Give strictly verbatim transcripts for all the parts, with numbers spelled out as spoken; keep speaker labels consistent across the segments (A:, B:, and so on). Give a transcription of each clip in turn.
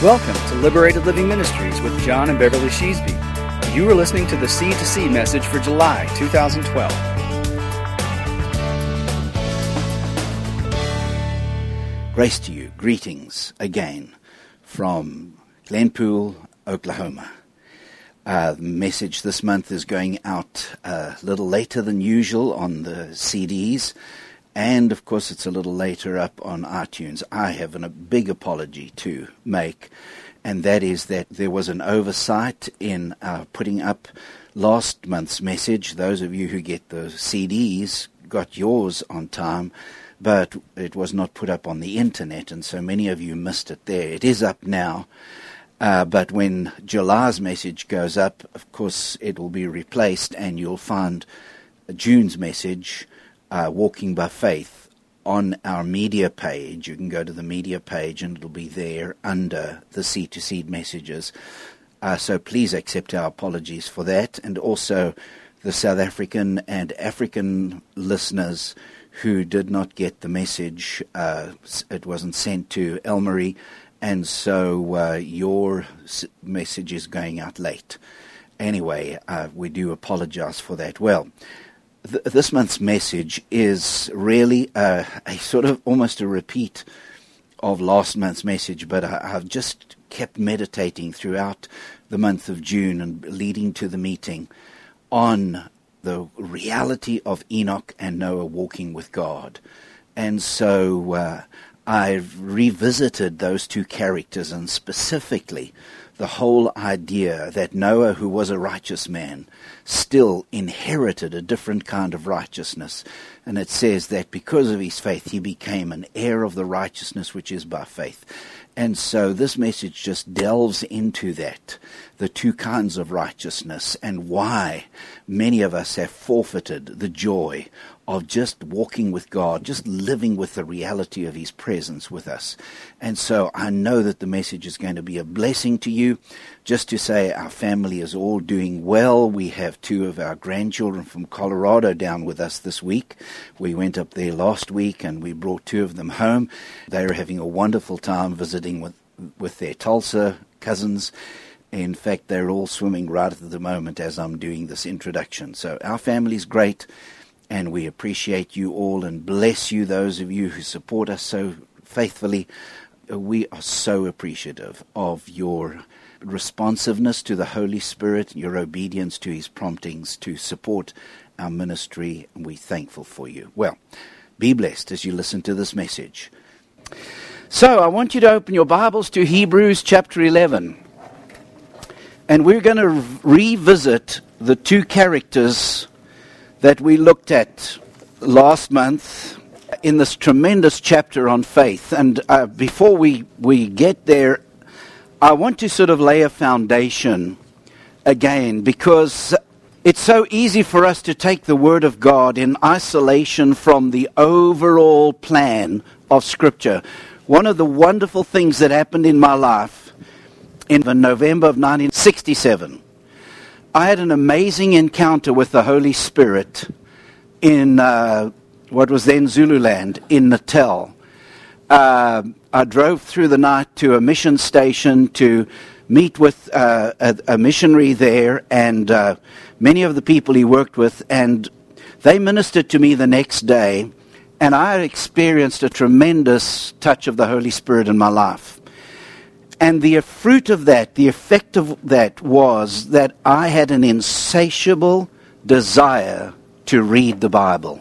A: Welcome to Liberated Living Ministries with John and Beverly Sheasby. You are listening to the C to C message for July two thousand twelve.
B: Grace to you. Greetings again from Glenpool, Oklahoma. Uh, the message this month is going out a little later than usual on the C Ds. And, of course, it's a little later up on iTunes. I have an, a big apology to make, and that is that there was an oversight in uh, putting up last month's message. Those of you who get the C Ds got yours on time, but it was not put up on the internet, and so many of you missed it there. It is up now, uh, but when July's message goes up, of course, it will be replaced, and you'll find June's message, Uh, Walking by Faith, on our media page. You can go to the media page and it'll be there under the Seed to Seed messages. Uh, so please accept our apologies for that. And also the South African and African listeners who did not get the message. Uh, it wasn't sent to Elmarie, and so uh, your s- message is going out late. Anyway, uh, we do apologize for that. Well, this month's message is really a, a sort of almost a repeat of last month's message, but I, I've just kept meditating throughout the month of June and leading to the meeting on the reality of Enoch and Noah walking with God. And so uh, I've revisited those two characters, and specifically the whole idea that Noah, who was a righteous man, still inherited a different kind of righteousness. And it says that because of his faith, he became an heir of the righteousness which is by faith. And so this message just delves into that, the two kinds of righteousness, and why many of us have forfeited the joy of just walking with God, just living with the reality of his presence with us. And so I know that the message is going to be a blessing to you. Just to say, our family is all doing well. We have two of our grandchildren from Colorado down with us this week. We went up there last week and we brought two of them home. They are having a wonderful time visiting with, with their Tulsa cousins. In fact, they're all swimming right at the moment as I'm doing this introduction. So our family's great. And we appreciate you all and bless you, those of you who support us so faithfully. We are so appreciative of your responsiveness to the Holy Spirit, your obedience to his promptings to support our ministry, and we're thankful for you. Well, be blessed as you listen to this message. So I want you to open your Bibles to Hebrews chapter eleven. And we're going to revisit the two characters that we looked at last month in this tremendous chapter on faith. And uh, before we, we get there, I want to sort of lay a foundation again, because it's so easy for us to take the Word of God in isolation from the overall plan of Scripture. One of the wonderful things that happened in my life in November of nineteen sixty-seven, I had an amazing encounter with the Holy Spirit in uh, what was then Zululand, in Natal. Uh, I drove through the night to a mission station to meet with uh, a, a missionary there, and uh, many of the people he worked with, and they ministered to me the next day, and I experienced a tremendous touch of the Holy Spirit in my life. And the fruit of that, the effect of that was that I had an insatiable desire to read the Bible.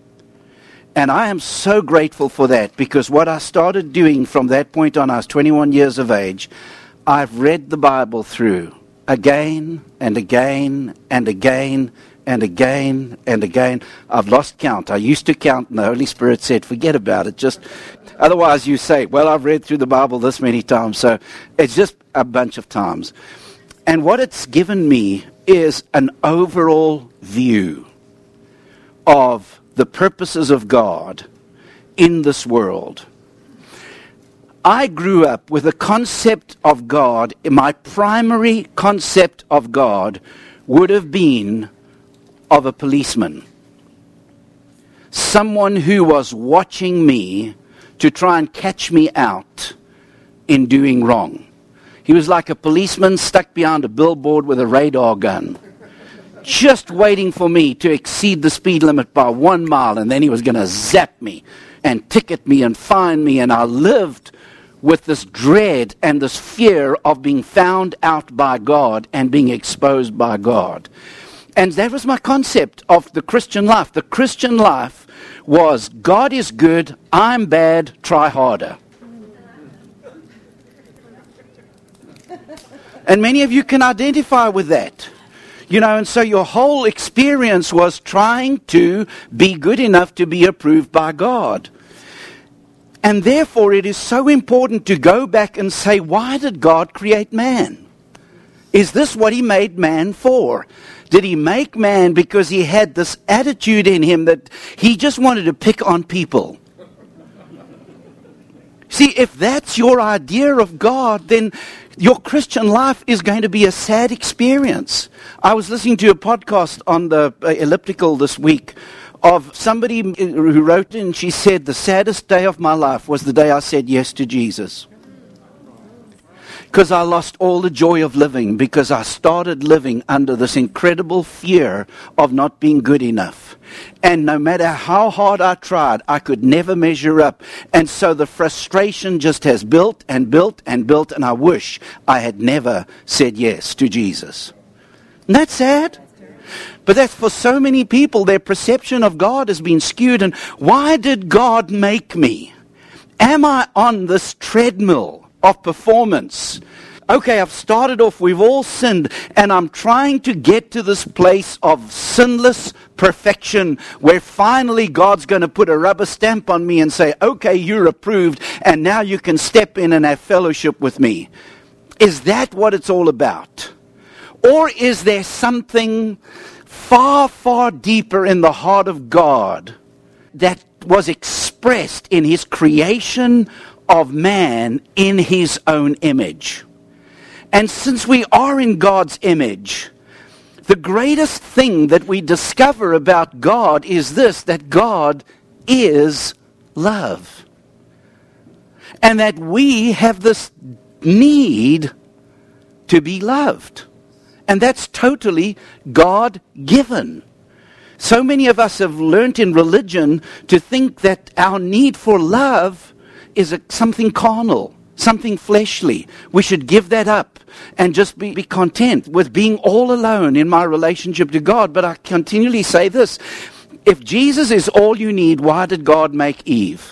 B: And I am so grateful for that, because what I started doing from that point on, I was twenty-one years of age, I've read the Bible through again and again and again and again and again. I've lost count. I used to count, and the Holy Spirit said, forget about it. Just otherwise you say, well, I've read through the Bible this many times. So it's just a bunch of times. And what it's given me is an overall view of the purposes of God in this world. I grew up with a concept of God. My primary concept of God would have been of a policeman. Someone who was watching me to try and catch me out in doing wrong. He was like a policeman stuck behind a billboard with a radar gun, just waiting for me to exceed the speed limit by one mile, and then he was going to zap me and ticket me and fine me. And I lived with this dread and this fear of being found out by God and being exposed by God. And that was my concept of the Christian life. The Christian life was, God is good, I'm bad, try harder. And many of you can identify with that. You know, and so your whole experience was trying to be good enough to be approved by God. And therefore it is so important to go back and say, why did God create man? Is this what he made man for? Did he make man because he had this attitude in him that he just wanted to pick on people? See, if that's your idea of God, then your Christian life is going to be a sad experience. I was listening to a podcast on the uh, Elliptical this week of somebody who wrote in, she said, the saddest day of my life was the day I said yes to Jesus. Because I lost all the joy of living, because I started living under this incredible fear of not being good enough. And no matter how hard I tried, I could never measure up. And so the frustration just has built and built and built, and I wish I had never said yes to Jesus. Isn't that sad? But that's for so many people, their perception of God has been skewed. And why did God make me? Am I on this treadmill of performance? Okay, I've started off, we've all sinned, and I'm trying to get to this place of sinless perfection where finally God's going to put a rubber stamp on me and say, okay, you're approved, and now you can step in and have fellowship with me. Is that what it's all about? Or is there something far, far deeper in the heart of God that was expressed in his creation of man in his own image? And since we are in God's image, the greatest thing that we discover about God is this, that God is love. And that we have this need to be loved. And that's totally God-given. So many of us have learnt in religion to think that our need for love is a, something carnal, something fleshly. We should give that up and just be, be content with being all alone in my relationship to God. But I continually say this, if Jesus is all you need, why did God make Eve?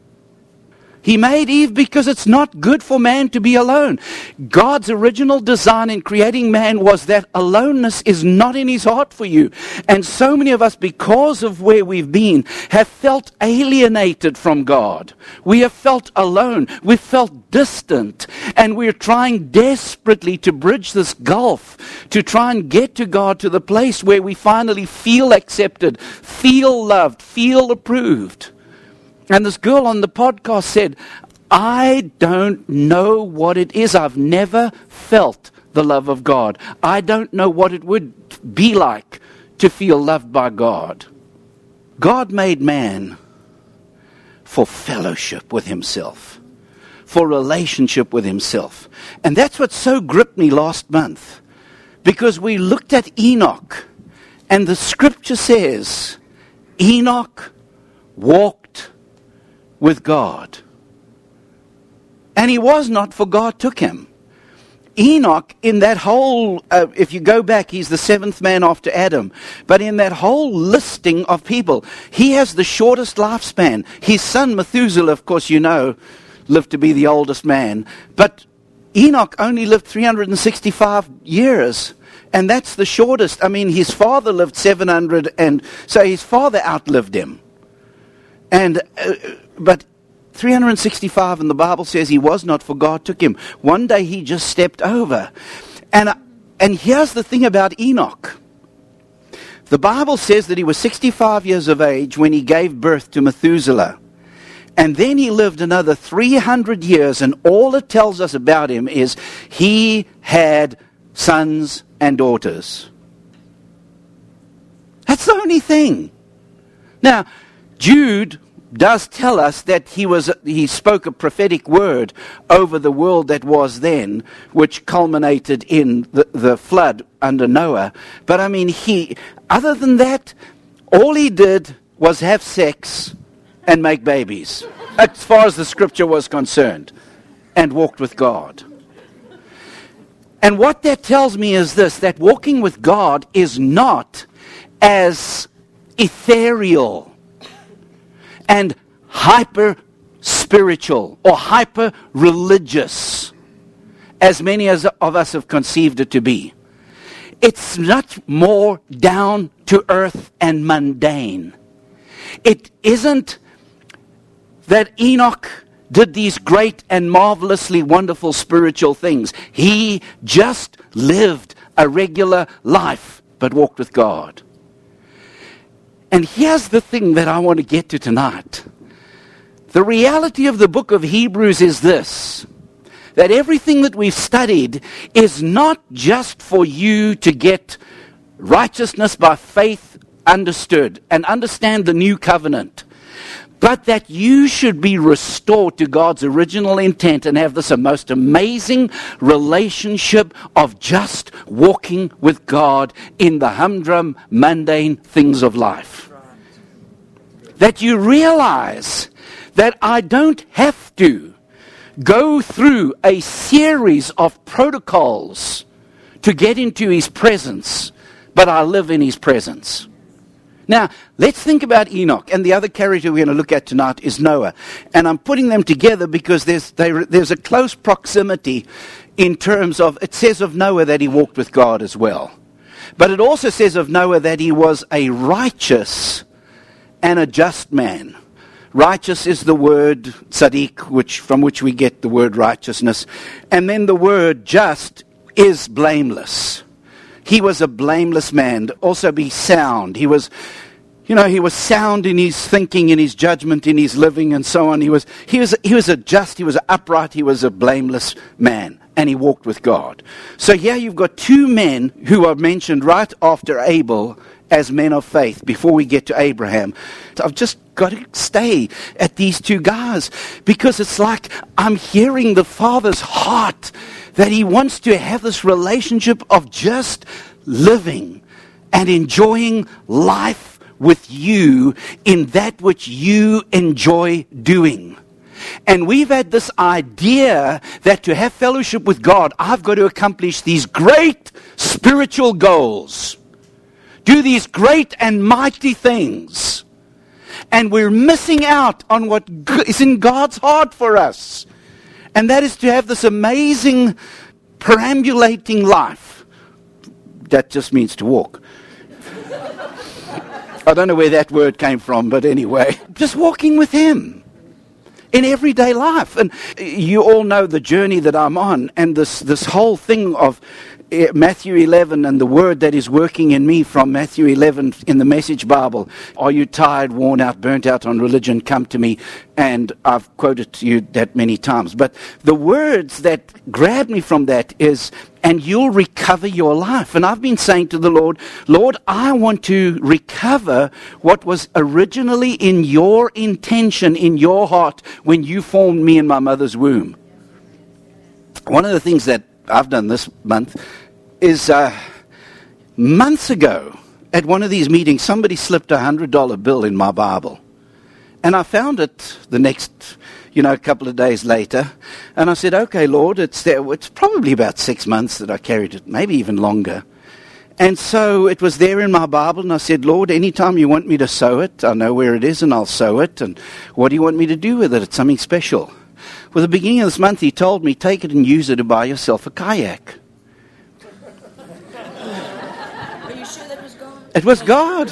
B: He made Eve because it's not good for man to be alone. God's original design in creating man was that aloneness is not in his heart for you. And so many of us, because of where we've been, have felt alienated from God. We have felt alone. We've felt distant. And we're trying desperately to bridge this gulf, to try and get to God, to the place where we finally feel accepted, feel loved, feel approved. And this girl on the podcast said, I don't know what it is. I've never felt the love of God. I don't know what it would be like to feel loved by God. God made man for fellowship with himself, for relationship with himself. And that's what so gripped me last month, because we looked at Enoch, and the scripture says, Enoch walked with God. And he was not, for God took him. Enoch, in that whole, uh, if you go back, he's the seventh man after Adam. But in that whole listing of people, he has the shortest lifespan. His son Methuselah, of course you know, lived to be the oldest man. But Enoch only lived three hundred sixty-five years. And that's the shortest. I mean, his father lived seven hundred, and so his father outlived him. And uh, but three hundred sixty-five, and the Bible says he was not, for God took him. One day he just stepped over. And uh, and here's the thing about Enoch. The Bible says that he was sixty-five years of age when he gave birth to Methuselah. And then he lived another three hundred years, and all it tells us about him is he had sons and daughters. That's the only thing. Now, Jude does tell us that he was he spoke a prophetic word over the world that was then, which culminated in the, the flood under Noah. But I mean, he, other than that, all he did was have sex and make babies, as far as the scripture was concerned, and walked with God. And what that tells me is this, that walking with God is not as ethereal and hyper-spiritual or hyper-religious as many as of us have conceived it to be. It's much more down to earth and mundane. It isn't that Enoch did these great and marvelously wonderful spiritual things. He just lived a regular life, but walked with God. And here's the thing that I want to get to tonight. The reality of the book of Hebrews is this, that everything that we've studied is not just for you to get righteousness by faith understood and understand the new covenant, but that you should be restored to God's original intent and have this most amazing relationship of just walking with God in the humdrum, mundane things of life. That you realize that I don't have to go through a series of protocols to get into His presence, but I live in His presence. Now, let's think about Enoch, and the other character we're going to look at tonight is Noah. And I'm putting them together because there's, they, there's a close proximity in terms of, it says of Noah that he walked with God as well. But it also says of Noah that he was a righteous and a just man. Righteous is the word tzaddik, which, from which we get the word righteousness. And then the word just is blameless. He was a blameless man, also be sound. He was, you know, he was sound in his thinking, in his judgment, in his living, and so on. He was, he was, he was a just, he was upright, he was a blameless man, and he walked with God. So here you've got two men who are mentioned right after Abel as men of faith, before we get to Abraham. I've just got to stay at these two guys, because it's like I'm hearing the Father's heart, that He wants to have this relationship of just living and enjoying life with you in that which you enjoy doing. And we've had this idea that to have fellowship with God, I've got to accomplish these great spiritual goals, do these great and mighty things. And we're missing out on what is in God's heart for us. And that is to have this amazing perambulating life. That just means to walk. I don't know where that word came from, but anyway. Just walking with Him in everyday life. And you all know the journey that I'm on. And this, this whole thing of Matthew eleven and the word that is working in me from Matthew eleven in the Message Bible. Are you tired, worn out, burnt out on religion? Come to me. And I've quoted to you that many times. But the words that grab me from that is, and you'll recover your life. And I've been saying to the Lord, Lord, I want to recover what was originally in your intention, in your heart, when you formed me in my mother's womb. One of the things that I've done this month is uh, months ago at one of these meetings, somebody slipped a one hundred dollar bill in my Bible. And I found it the next, you know, a couple of days later. And I said, okay, Lord, it's there. It's probably about six months that I carried it, maybe even longer. And so it was there in my Bible, and I said, Lord, anytime you want me to sow it, I know where it is, and I'll sow it. And what do you want me to do with it? It's something special. Well, at the beginning of this month, He told me, take it and use it to buy yourself a kayak.
C: Are you sure that was God?
B: It was God.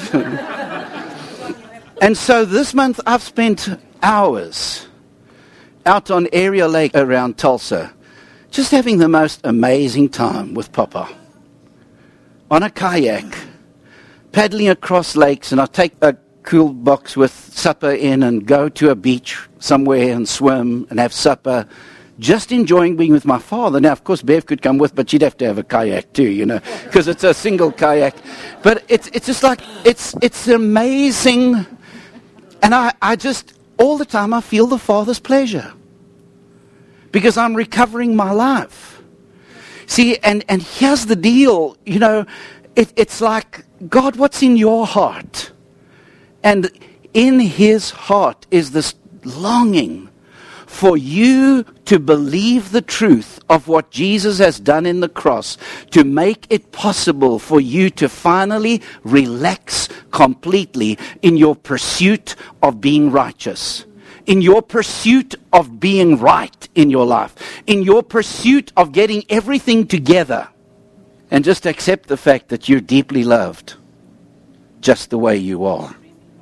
B: And so this month, I've spent hours out on Area Lake around Tulsa, just having the most amazing time with Papa. On a kayak, paddling across lakes, and I take a cool box with supper in and go to a beach somewhere and swim and have supper, just enjoying being with my father. Now, of course, Bev could come with, but she'd have to have a kayak too, you know, because it's a single kayak. But it's it's just like, it's it's amazing. And I, I just, all the time I feel the Father's pleasure. Because I'm recovering my life. See, and, and here's the deal, you know, it, it's like, God, what's in your heart? And in His heart is this longing for you to believe the truth of what Jesus has done in the cross, to make it possible for you to finally relax completely in your pursuit of being righteous, in your pursuit of being right in your life, in your pursuit of getting everything together, and just accept the fact that you're deeply loved just the way you are.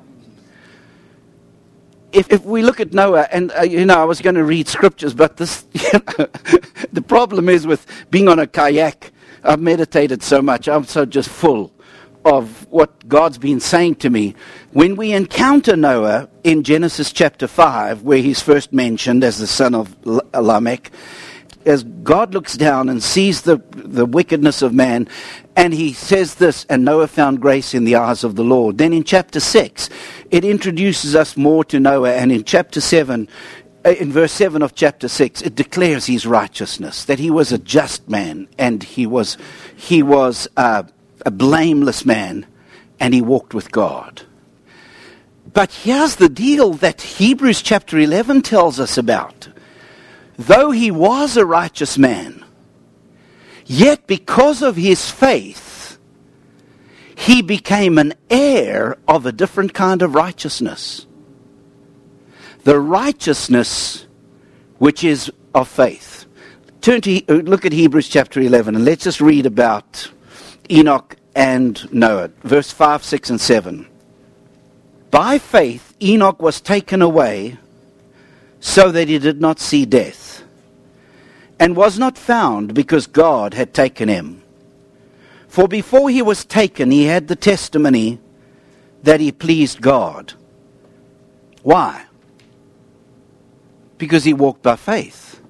B: If, if we look at Noah, and uh, you know, I was going to read scriptures, but this, you know, the problem is with being on a kayak. I've meditated so much. I'm so just full of what God's been saying to me. When we encounter Noah in Genesis chapter five, where he's first mentioned as the son of Lamech, as God looks down and sees the, the wickedness of man, and he says this, and Noah found grace in the eyes of the Lord. Then in chapter six, it introduces us more to Noah, and in chapter seven, in verse seven of chapter six, it declares his righteousness, that he was a just man, and he was, he was uh, a blameless man, and he walked with God. But here's the deal that Hebrews chapter eleven tells us about. Though he was a righteous man, yet because of his faith, he became an heir of a different kind of righteousness. The righteousness which is of faith. Turn to look at Hebrews chapter eleven, and let's just read about Enoch and Noah. Verse five, six, and seven. By faith Enoch was taken away so that he did not see death, and was not found because God had taken him. For before he was taken, he had the testimony that he pleased God. Why? Because he walked by faith.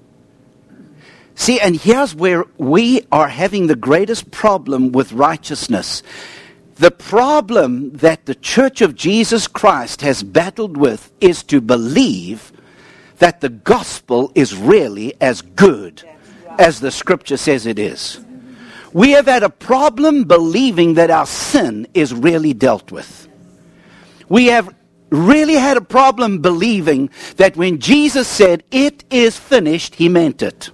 B: See, and here's where we are having the greatest problem with righteousness. The problem that the Church of Jesus Christ has battled with is to believe that the gospel is really as good as the scripture says it is. We have had a problem believing that our sin is really dealt with. We have really had a problem believing that when Jesus said, "It is finished," he meant it.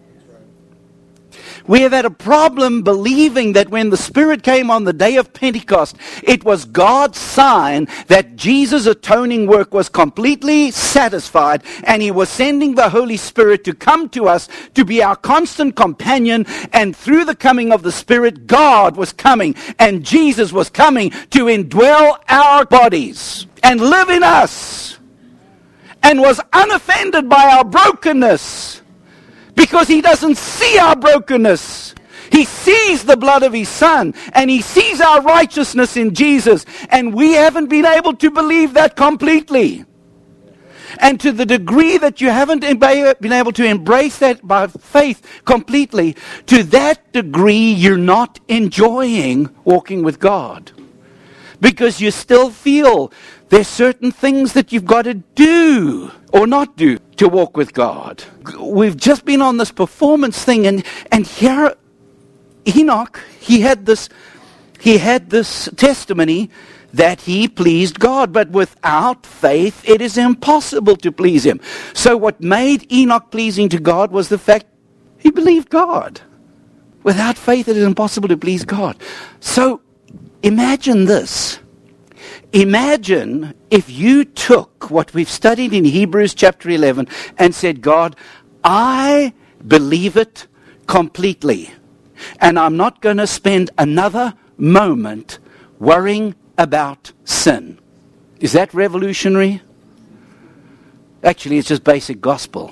B: We have had a problem believing that when the Spirit came on the day of Pentecost, it was God's sign that Jesus' atoning work was completely satisfied, and He was sending the Holy Spirit to come to us to be our constant companion, and through the coming of the Spirit, God was coming, and Jesus was coming to indwell our bodies and live in us, and was unoffended by our brokenness. Because He doesn't see our brokenness. He sees the blood of His Son, and He sees our righteousness in Jesus. And we haven't been able to believe that completely. And to the degree that you haven't been able to embrace that by faith completely, to that degree you're not enjoying walking with God. Because you still feel there's certain things that you've got to do or not do to walk with God. We've just been on this performance thing, and, and here Enoch, he had this he had this testimony that he pleased God, but without faith it is impossible to please Him. So what made Enoch pleasing to God was the fact he believed God. Without faith it is impossible to please God. So imagine this. Imagine if you took what we've studied in Hebrews chapter eleven and said, "God, I believe it completely, and I'm not going to spend another moment worrying about sin." Is that revolutionary? Actually, it's just basic gospel.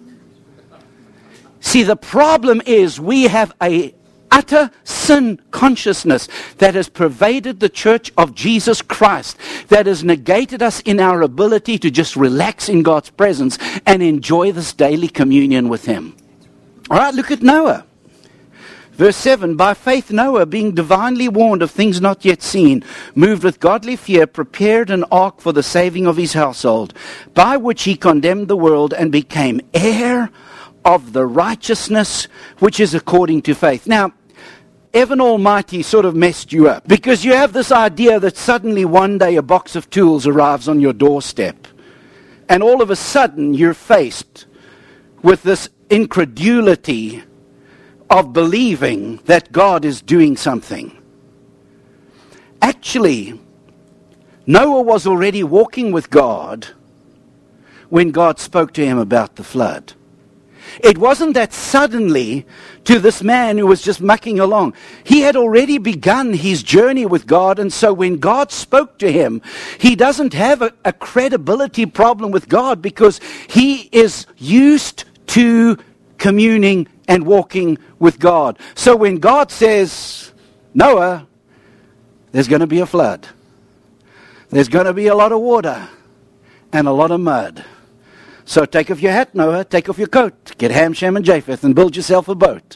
B: See, the problem is we have a utter sin consciousness that has pervaded the Church of Jesus Christ, that has negated us in our ability to just relax in God's presence and enjoy this daily communion with Him. All right, look at Noah. Verse seven, by faith Noah, being divinely warned of things not yet seen, moved with godly fear, prepared an ark for the saving of his household, by which he condemned the world and became heir of the righteousness which is according to faith. Now, Evan Almighty sort of messed you up, because you have this idea that suddenly one day a box of tools arrives on your doorstep, and all of a sudden you're faced with this incredulity of believing that God is doing something. Actually, Noah was already walking with God when God spoke to him about the flood. It wasn't that suddenly to this man who was just mucking along. He had already begun his journey with God, and so when God spoke to him, he doesn't have a, a credibility problem with God, because he is used to communing and walking with God. So when God says, Noah, there's going to be a flood. There's going to be a lot of water and a lot of mud. So take off your hat, Noah, take off your coat, get Ham, Shem, and Japheth, and build yourself a boat.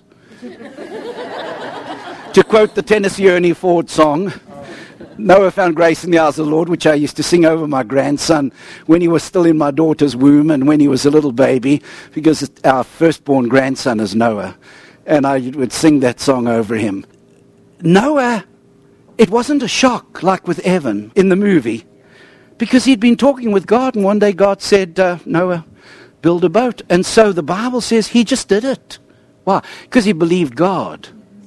B: To quote the Tennessee Ernie Ford song, Noah found grace in the eyes of the Lord, which I used to sing over my grandson when he was still in my daughter's womb and when he was a little baby, because our firstborn grandson is Noah, and I would sing that song over him. Noah, it wasn't a shock like with Evan in the movie, because he'd been talking with God, and one day God said, uh, Noah, build a boat. And so the Bible says he just did it. Why? Because he believed God.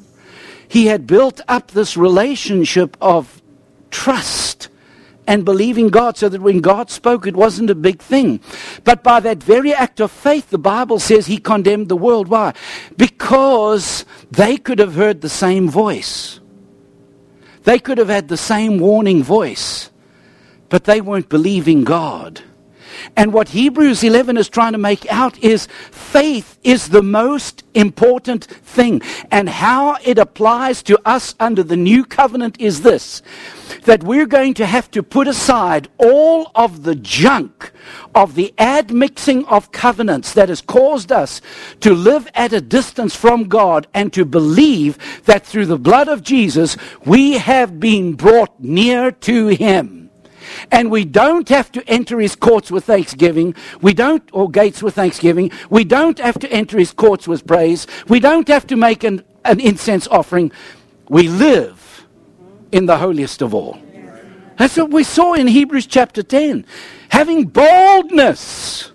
B: He had built up this relationship of trust and believing God, so that when God spoke, it wasn't a big thing. But by that very act of faith, the Bible says he condemned the world. Why? Because they could have heard the same voice. They could have had the same warning voice, but they weren't believing God. And what Hebrews eleven is trying to make out is faith is the most important thing. And how it applies to us under the new covenant is this: that we're going to have to put aside all of the junk of the admixing of covenants that has caused us to live at a distance from God, and to believe that through the blood of Jesus we have been brought near to Him. And we don't have to enter His courts with thanksgiving. We don't, or gates with thanksgiving. We don't have to enter His courts with praise. We don't have to make an, an incense offering. We live in the holiest of all. That's what we saw in Hebrews chapter ten. Having boldness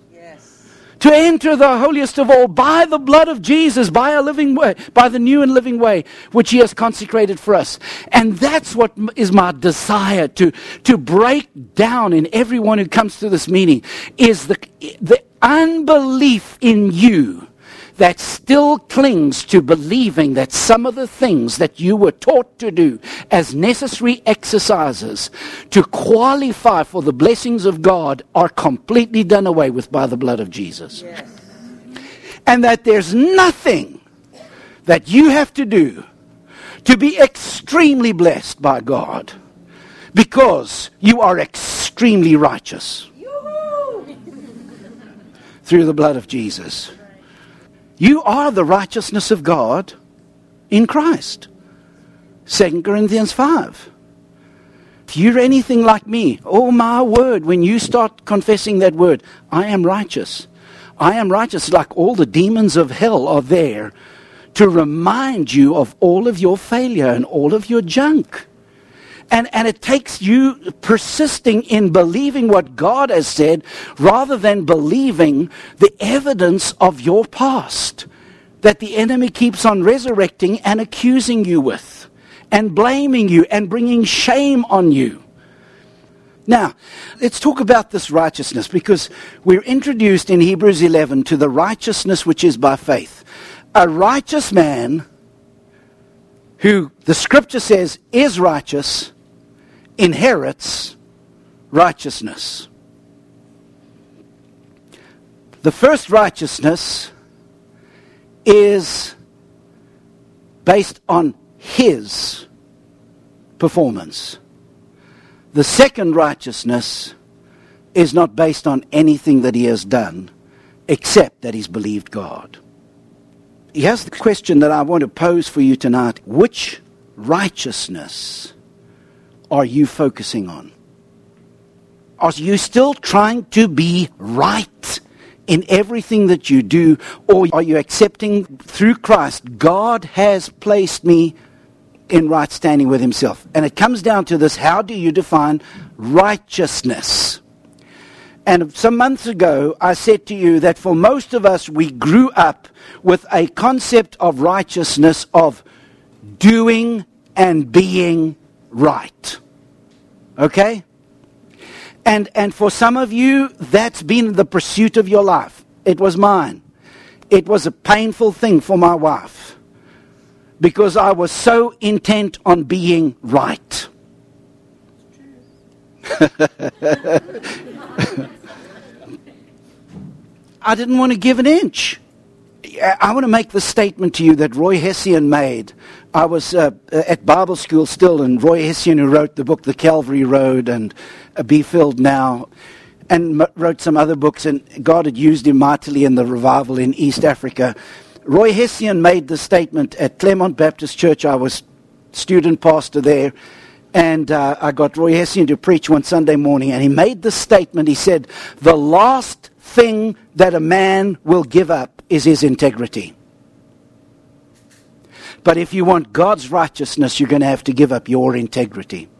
B: to enter the holiest of all by the blood of Jesus, by a living way, by the new and living way, which He has consecrated for us. And that's what is my desire, to, to break down in everyone who comes to this meeting, is the, the unbelief in you that still clings to believing that some of the things that you were taught to do as necessary exercises to qualify for the blessings of God are completely done away with by the blood of Jesus. Yes. And that there's nothing that you have to do to be extremely blessed by God, because you are extremely righteous through the blood of Jesus. You are the righteousness of God in Christ. Second Corinthians five. If you're anything like me, oh my word, when you start confessing that word, I am righteous. I am righteous, like all the demons of hell are there to remind you of all of your failure and all of your junk. And, and it takes you persisting in believing what God has said, rather than believing the evidence of your past that the enemy keeps on resurrecting and accusing you with, and blaming you and bringing shame on you. Now, let's talk about this righteousness, because we're introduced in Hebrews eleven to the righteousness which is by faith. A righteous man who the scripture says is righteous inherits righteousness. The first righteousness is based on his performance. The second righteousness is not based on anything that he has done, except that he's believed God. here's the question that I want to pose for you tonight. Which righteousness are you focusing on? Are you still trying to be right in everything that you do? Or are you accepting through Christ, God has placed me in right standing with himself? And it comes down to this: how do you define righteousness? And some months ago, I said to you that for most of us, we grew up with a concept of righteousness of doing and being right. Okay? And and for some of you, that's been the pursuit of your life. It was mine. It was a painful thing for my wife, because I was so intent on being right. I didn't want to give an inch. I want to make the statement to you that Roy Hession made. I was uh, at Bible school still, and Roy Hession, who wrote the book The Calvary Road and uh, Be Filled Now, and m- wrote some other books, and God had used him mightily in the revival in East Africa. Roy Hession made the statement at Claremont Baptist Church. I was student pastor there, and uh, I got Roy Hession to preach one Sunday morning, and he made the statement. He said, the last thing that a man will give up is his integrity. But if you want God's righteousness, you're going to have to give up your integrity.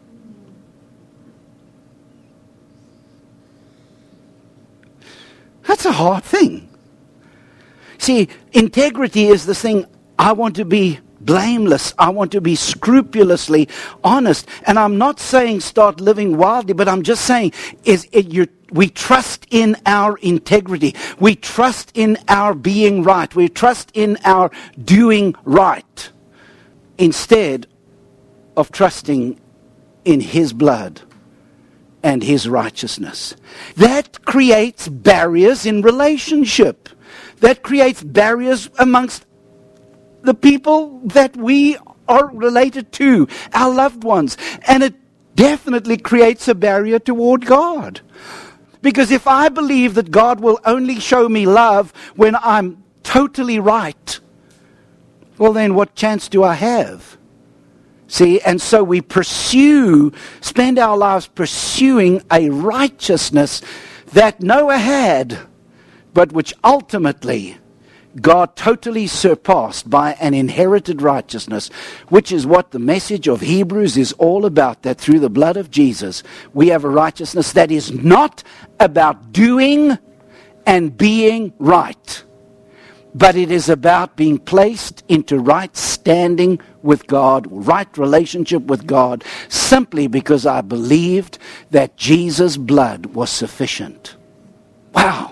B: That's a hard thing. See, integrity is the thing. I want to be blameless. I want to be scrupulously honest. And I'm not saying start living wildly, but I'm just saying is it you we trust in our integrity. We trust in our being right. We trust in our doing right, instead of trusting in his blood and his righteousness. That creates barriers in relationship. That creates barriers amongst the people that we are related to, our loved ones. And it definitely creates a barrier toward God. Because if I believe that God will only show me love when I'm totally right, well then what chance do I have? See, and so we pursue, spend our lives pursuing a righteousness that Noah had, but which ultimately God totally surpassed by an inherited righteousness, which is what the message of Hebrews is all about, that through the blood of Jesus, we have a righteousness that is not about doing and being right, but it is about being placed into right standing with God, right relationship with God, simply because I believed that Jesus' blood was sufficient. Wow.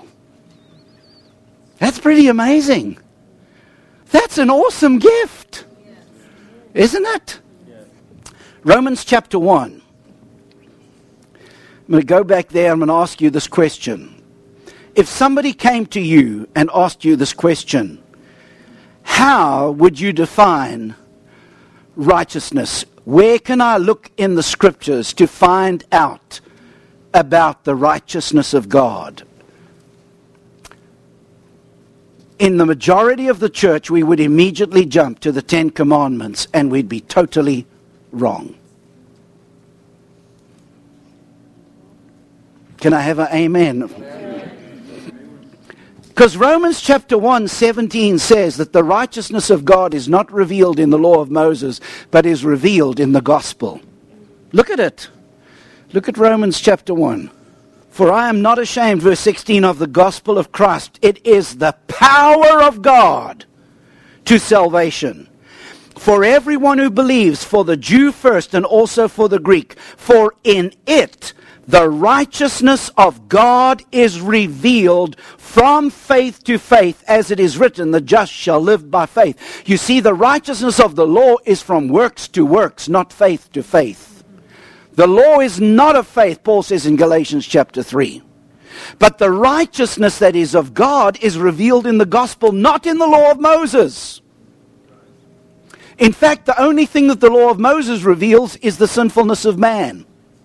B: That's pretty amazing. That's an awesome gift. Isn't it? Romans chapter one. I'm going to go back there. I'm going to ask you this question. If somebody came to you and asked you this question, how would you define righteousness? Where can I look in the scriptures to find out about the righteousness of God? In the majority of the church, we would immediately jump to the Ten Commandments, and we'd be totally wrong. Can I have an amen? Because Romans chapter one, seventeen says that the righteousness of God is not revealed in the law of Moses, but is revealed in the gospel. Look at it. Look at Romans chapter one. For I am not ashamed, verse sixteen, of the gospel of Christ. It is the power of God to salvation for everyone who believes, for the Jew first and also for the Greek. For in it the righteousness of God is revealed from faith to faith, as it is written, the just shall live by faith. You see, the righteousness of the law is from works to works, not faith to faith. The law is not of faith, Paul says in Galatians chapter three. But the righteousness that is of God is revealed in the gospel, not in the law of Moses. In fact, the only thing that the law of Moses reveals is the sinfulness of man.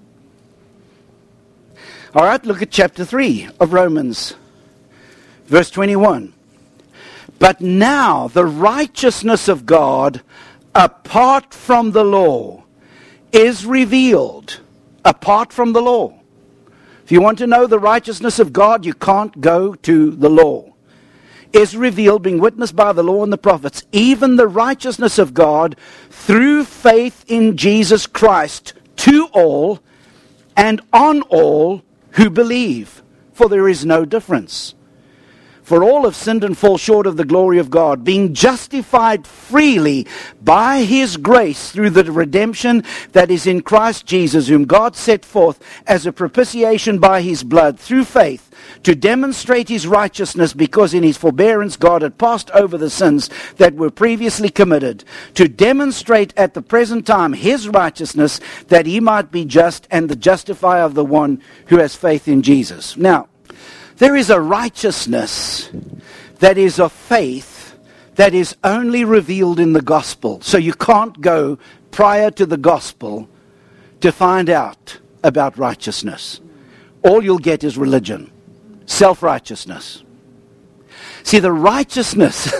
B: All right, look at chapter three of Romans, verse twenty-one. But now the righteousness of God apart from the law is revealed. Apart from the law. If you want to know the righteousness of God, you can't go to the law. Is revealed, being witnessed by the law and the prophets, even the righteousness of God through faith in Jesus Christ to all and on all who believe. For there is no difference. For all have sinned and fall short of the glory of God, being justified freely by His grace through the redemption that is in Christ Jesus, whom God set forth as a propitiation by His blood through faith, to demonstrate His righteousness, because in His forbearance God had passed over the sins that were previously committed, to demonstrate at the present time His righteousness, that He might be just and the justifier of the one who has faith in Jesus. Now, there is a righteousness that is of faith that is only revealed in the gospel. So you can't go prior to the gospel to find out about righteousness. All you'll get is religion, self-righteousness. See, the righteousness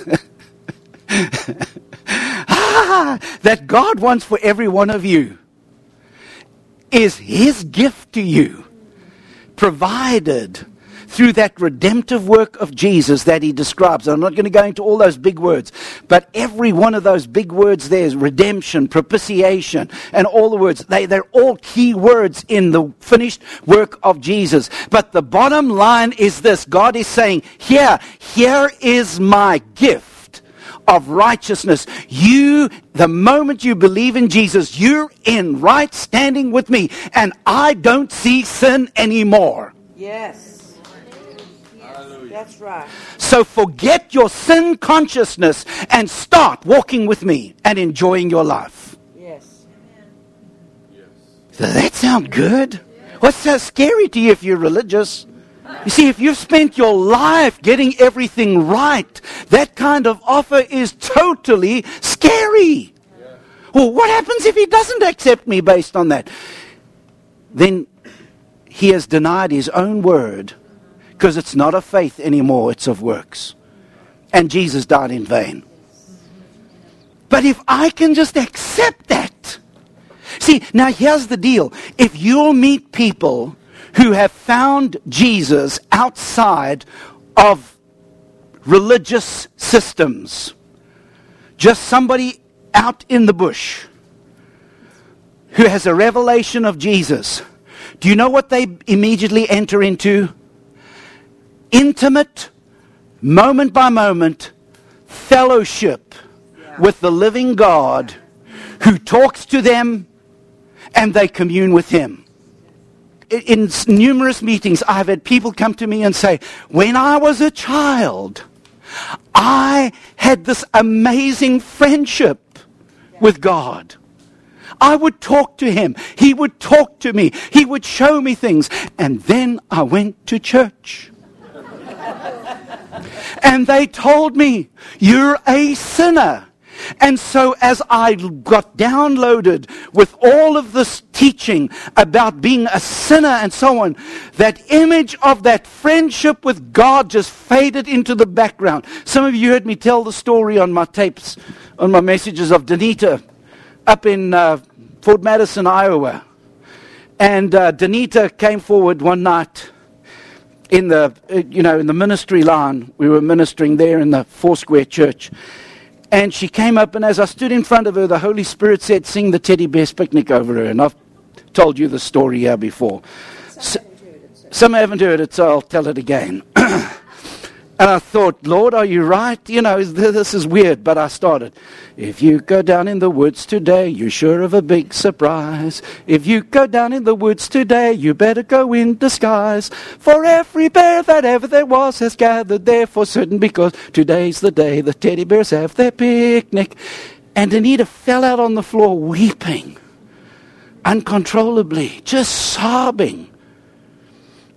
B: ah, that God wants for every one of you is His gift to you, provided through that redemptive work of Jesus that He describes. I'm not going to go into all those big words, but every one of those big words there is redemption, propitiation, and all the words. They, they're all key words in the finished work of Jesus. But the bottom line is this. God is saying, here, here is my gift of righteousness. You, the moment you believe in Jesus, you're in right standing with me, and I don't see sin anymore.
C: Yes. That's right.
B: So forget your sin consciousness and start walking with me and enjoying your life.
C: Yes.
B: Does that sound good? What's so scary to you if you're religious? You see, if you've spent your life getting everything right, that kind of offer is totally scary. Well, what happens if He doesn't accept me based on that? Then he has denied his own word, because it's not of faith anymore, it's of works. And Jesus died in vain. But if I can just accept that. See, now here's the deal. If you'll meet people who have found Jesus outside of religious systems, just somebody out in the bush who has a revelation of Jesus, do you know what they immediately enter into? Intimate, moment by moment, fellowship yeah. with the living God who talks to them and they commune with Him. In numerous meetings, I've had people come to me and say, when I was a child, I had this amazing friendship with God. I would talk to Him. He would talk to me. He would show me things. And then I went to church. And they told me, you're a sinner. And so as I got downloaded with all of this teaching about being a sinner and so on, that image of that friendship with God just faded into the background. Some of you heard me tell the story on my tapes, on my messages of Danita up in uh, Fort Madison, Iowa. And uh, Danita came forward one night in the, uh, you know, in the ministry line. We were ministering there in the Foursquare Church. And she came up, and as I stood in front of her, the Holy Spirit said, sing the Teddy Bears Picnic over her. And I've told you the story here before. Some, so, haven't, heard it, some haven't heard it, so I'll tell it again. And I thought, Lord, are you right? You know, this is weird, but I started. If you go down in the woods today, you're sure of a big surprise. If you go down in the woods today, you better go in disguise. For every bear that ever there was has gathered there for certain, because today's the day the teddy bears have their picnic. And Anita fell out on the floor weeping uncontrollably, just sobbing.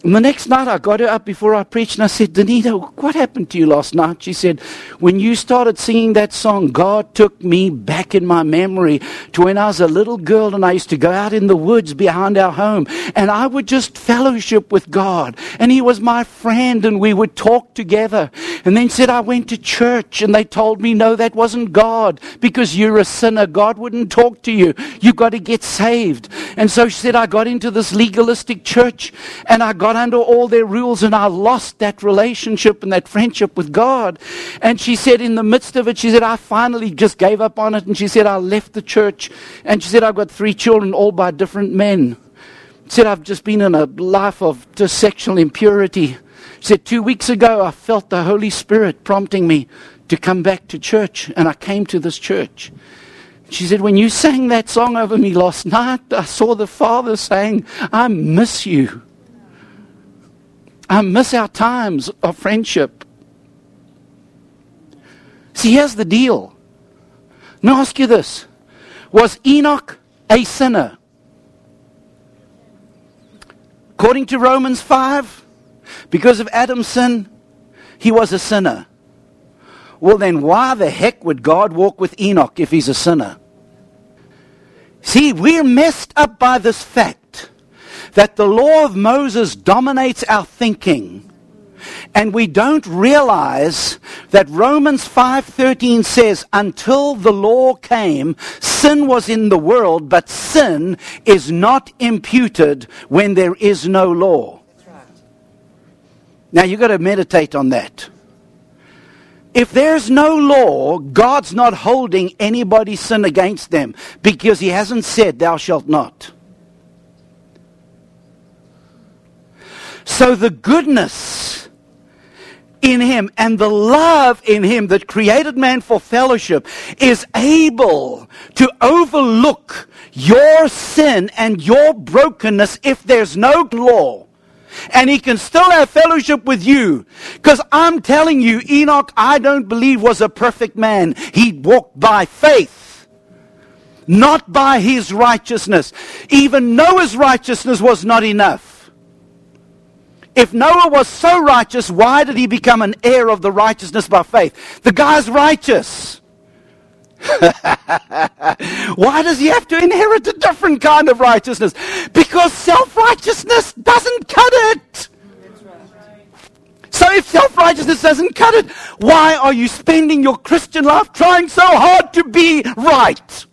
B: And the next night I got her up before I preached and I said, Danita, what happened to you last night? She said, when you started singing that song, God took me back in my memory to when I was a little girl and I used to go out in the woods behind our home and I would just fellowship with God. And He was my friend and we would talk together. And then said, I went to church and they told me, no, that wasn't God because you're a sinner. God wouldn't talk to you. You've got to get saved. And so she said, I got into this legalistic church and I got under all their rules and I lost that relationship and that friendship with God. And she said in the midst of it, she said, I finally just gave up on it. And she said, I left the church. And she said, I've got three children, all by different men. She said, I've just been in a life of just sexual impurity. She said, two weeks ago, I felt the Holy Spirit prompting me to come back to church. And I came to this church. She said, when you sang that song over me last night, I saw the Father saying, I miss you. I miss our times of friendship. See, here's the deal. Let me ask you this. Was Enoch a sinner? According to Romans five, because of Adam's sin, he was a sinner. Well then, why the heck would God walk with Enoch if he's a sinner? See, we're messed up by this fact that the law of Moses dominates our thinking. And we don't realize that Romans five thirteen says, until the law came, sin was in the world, but sin is not imputed when there is no law. That's right. Now you've got to meditate on that. If there's no law, God's not holding anybody's sin against them because He hasn't said, thou shalt not. So the goodness in Him and the love in Him that created man for fellowship is able to overlook your sin and your brokenness if there's no law. And He can still have fellowship with you. Because I'm telling you, Enoch, I don't believe was a perfect man. He walked by faith, not by his righteousness. Even Noah's righteousness was not enough. If Noah was so righteous, why did he become an heir of the righteousness by faith? The guy's righteous. Why does he have to inherit a different kind of righteousness? Because self-righteousness doesn't cut it. So if self-righteousness doesn't cut it, why are you spending your Christian life trying so hard to be right?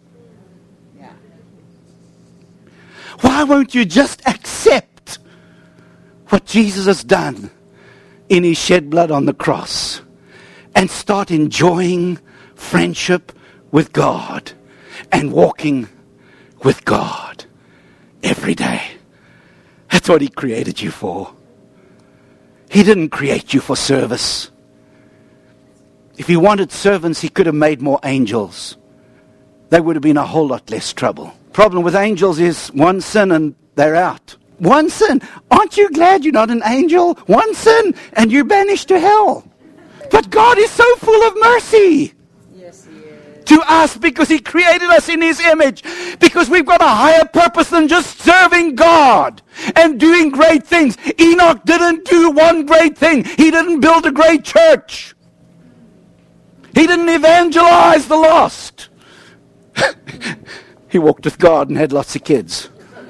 B: Why won't you just accept what Jesus has done in His shed blood on the cross and start enjoying friendship with God and walking with God every day? That's what He created you for. He didn't create you for service. If He wanted servants, He could have made more angels. They would have been a whole lot less trouble. Problem with angels is one sin and they're out. One sin. Aren't you glad you're not an angel? One sin and you're banished to hell. But God is so full of mercy.
C: Yes, He is.
B: To us because He created us in His image. Because we've got a higher purpose than just serving God and doing great things. Enoch didn't do one great thing. He didn't build a great church. He didn't evangelize the lost. He walked with God and had lots of kids.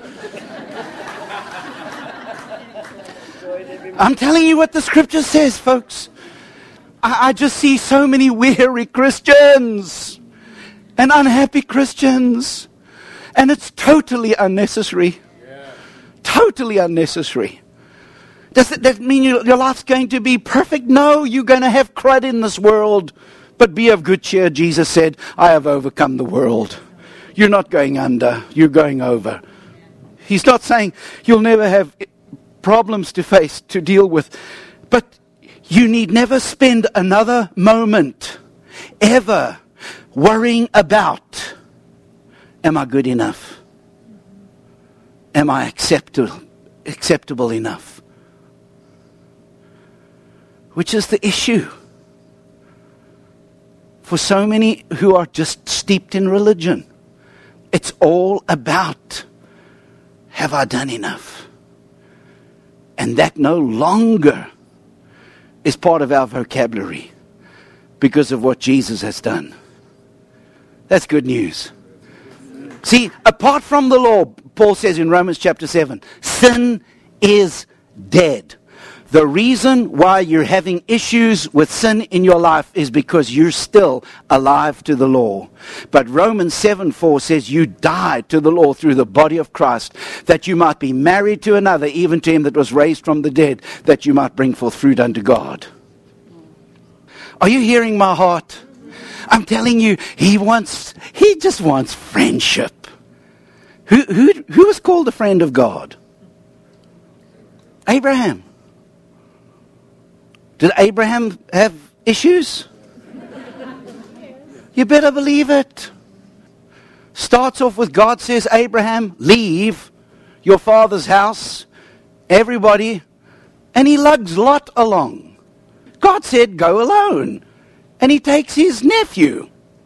B: I'm telling you what the Scripture says, folks. I, I just see so many weary Christians and unhappy Christians. And it's totally unnecessary. Yeah. Totally unnecessary. Does that, that mean you, your life's going to be perfect? No, you're going to have crud in this world. But be of good cheer, Jesus said, I have overcome the world. You're not going under, you're going over. He's not saying you'll never have problems to face, to deal with. But you need never spend another moment ever worrying about, am I good enough? Am I acceptable, acceptable enough? Which is the issue for so many who are just steeped in religion. It's all about, have I done enough? And that no longer is part of our vocabulary because of what Jesus has done. That's good news. See, apart from the law, Paul says in Romans chapter seven, sin is dead. The reason why you're having issues with sin in your life is because you're still alive to the law. But Romans seven four says you died to the law through the body of Christ, that you might be married to another, even to him that was raised from the dead, that you might bring forth fruit unto God. Are you hearing my heart? I'm telling you, he wants, he just wants friendship. Who, who, who was called a friend of God? Abraham. Did Abraham have issues? You better believe it. Starts off with God says, Abraham, leave your father's house, everybody, and he lugs Lot along. God said, go alone. And he takes his nephew.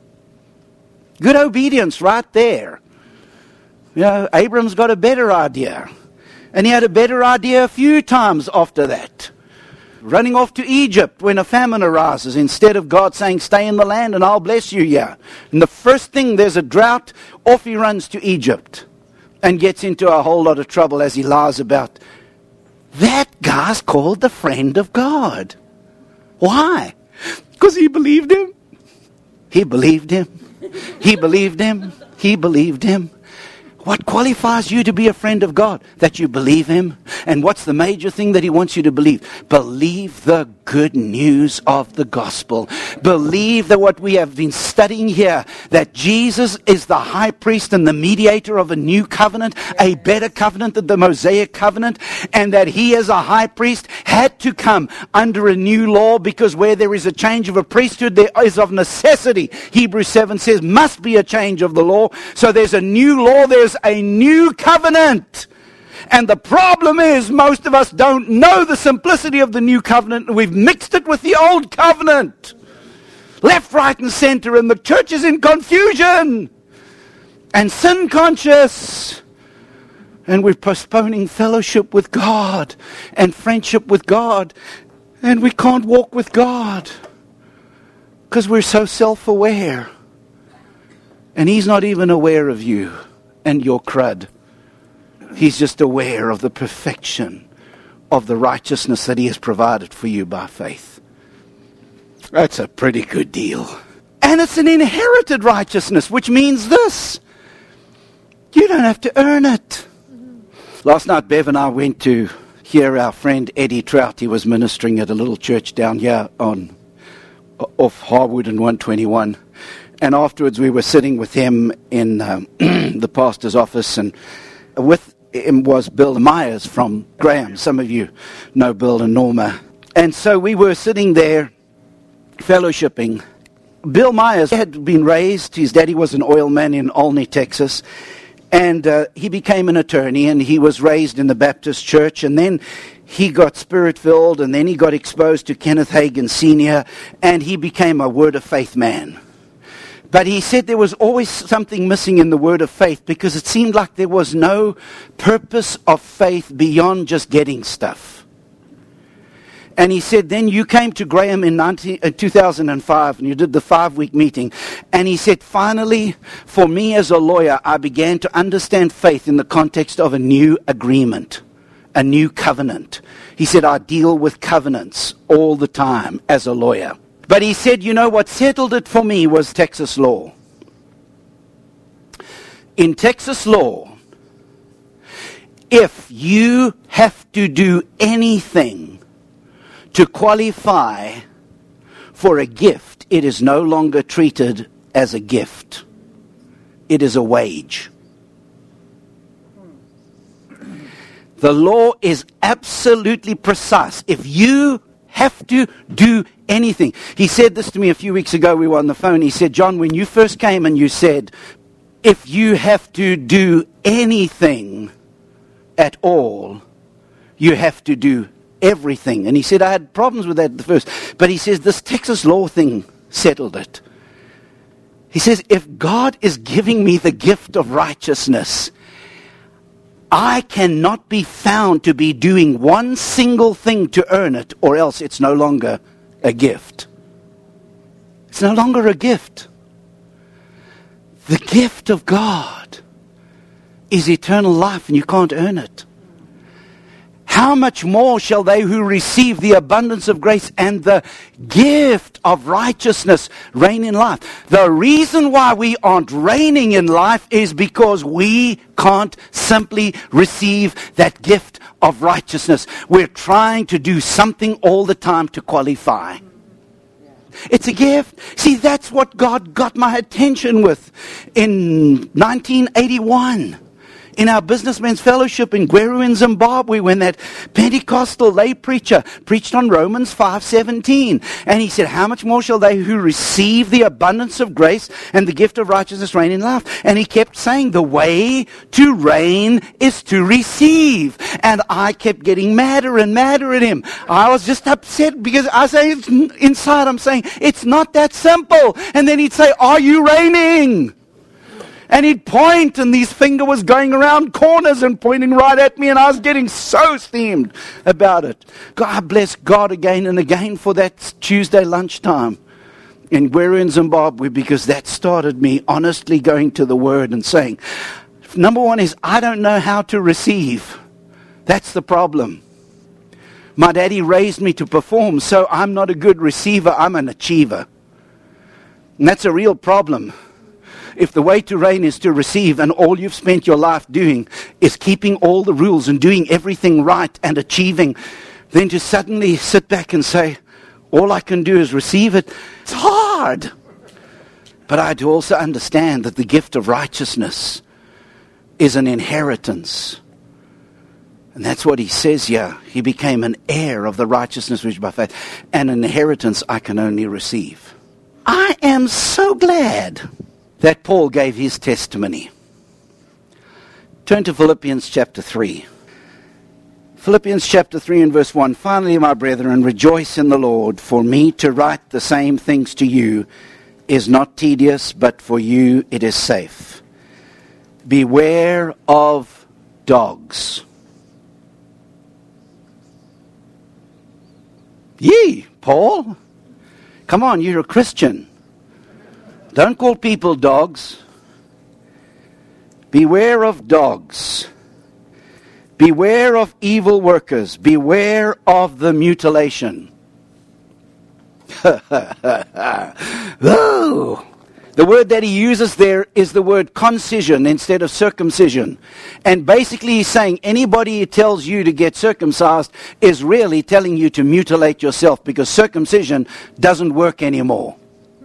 B: Good obedience right there. You know, Abram's got a better idea. And he had a better idea a few times after that. Running off to Egypt when a famine arises, instead of God saying, stay in the land and I'll bless you here. And the first thing, there's a drought, off he runs to Egypt and gets into a whole lot of trouble as he lies about. That guy's called the friend of God. Why? Because he believed him. He believed him. He believed him. He believed him. What qualifies you to be a friend of God? That you believe him. And what's the major thing that he wants you to believe? Believe the good news of the gospel. Believe that what we have been studying here, that Jesus is the high priest and the mediator of a new covenant, a better covenant than the Mosaic covenant, and that he as a high priest had to come under a new law, because where there is a change of a priesthood, there is of necessity, Hebrews seven says, must be a change of the law. So there's a new law, there's a new covenant. And the problem is, most of us don't know the simplicity of the new covenant, and we've mixed it with the old covenant. Left, right, and center, and the church is in confusion and sin conscious. And we're postponing fellowship with God and friendship with God. And we can't walk with God because we're so self-aware. And he's not even aware of you and your crud. He's just aware of the perfection of the righteousness that he has provided for you by faith. That's a pretty good deal. And it's an inherited righteousness, which means this: you don't have to earn it. Last night, Bev and I went to hear our friend Eddie Trout. He was ministering at a little church down here on off Harwood and one twenty-one. And afterwards, we were sitting with him in um, the pastor's office, and with him was Bill Myers from Graham. Some of you know Bill and Norma. And so we were sitting there fellowshipping. Bill Myers had been raised, his daddy was an oil man in Olney, Texas, and uh, he became an attorney, and he was raised in the Baptist church, and then he got spirit-filled, and then he got exposed to Kenneth Hagin Senior, and he became a word of faith man. But he said there was always something missing in the word of faith, because it seemed like there was no purpose of faith beyond just getting stuff. And he said, then you came to Graham in two thousand five, and you did the five-week meeting. And he said, finally, for me as a lawyer, I began to understand faith in the context of a new agreement, a new covenant. He said, I deal with covenants all the time as a lawyer. But he said, you know, what settled it for me was Texas law. In Texas law, if you have to do anything to qualify for a gift, it is no longer treated as a gift. It is a wage. The law is absolutely precise. If you have to do anything. He said this to me a few weeks ago. We were on the phone. He said, John, when you first came and you said, if you have to do anything at all, you have to do everything. And he said, I had problems with that at the first. But he says, this Texas law thing settled it. He says, if God is giving me the gift of righteousness, I cannot be found to be doing one single thing to earn it, or else it's no longer a gift. It's no longer a gift. The gift of God is eternal life, and you can't earn it. How much more shall they who receive the abundance of grace and the gift of righteousness reign in life? The reason why we aren't reigning in life is because we can't simply receive that gift of righteousness. We're trying to do something all the time to qualify. It's a gift. See, that's what God got my attention with in nineteen eighty-one. In our businessmen's fellowship in Gweru in Zimbabwe, when that Pentecostal lay preacher preached on Romans five seventeen. And he said, how much more shall they who receive the abundance of grace and the gift of righteousness reign in life? And he kept saying, the way to reign is to receive. And I kept getting madder and madder at him. I was just upset because I say, it's, inside I'm saying, it's not that simple. And then he'd say, are you reigning? And he'd point, and his finger was going around corners and pointing right at me, and I was getting so steamed about it. God bless God again and again for that Tuesday lunchtime in Gweru in Zimbabwe, because that started me honestly going to the Word and saying, number one is, I don't know how to receive. That's the problem. My daddy raised me to perform, so I'm not a good receiver, I'm an achiever. And that's a real problem. If the way to reign is to receive, and all you've spent your life doing is keeping all the rules and doing everything right and achieving, then to suddenly sit back and say, all I can do is receive it, it's hard. But I do also understand that the gift of righteousness is an inheritance. And that's what he says here. He became an heir of the righteousness which by faith, and an inheritance I can only receive. I am so glad that Paul gave his testimony. Turn to Philippians chapter three. Philippians chapter three and verse one. Finally, my brethren, rejoice in the Lord. For me to write the same things to you is not tedious, but for you it is safe. Beware of dogs. Yee, Paul. Come on, you're a Christian. Don't call people dogs. Beware of dogs. Beware of evil workers. Beware of the mutilation. Oh, the word that he uses there is the word concision instead of circumcision. And basically he's saying anybody who tells you to get circumcised is really telling you to mutilate yourself, because circumcision doesn't work anymore.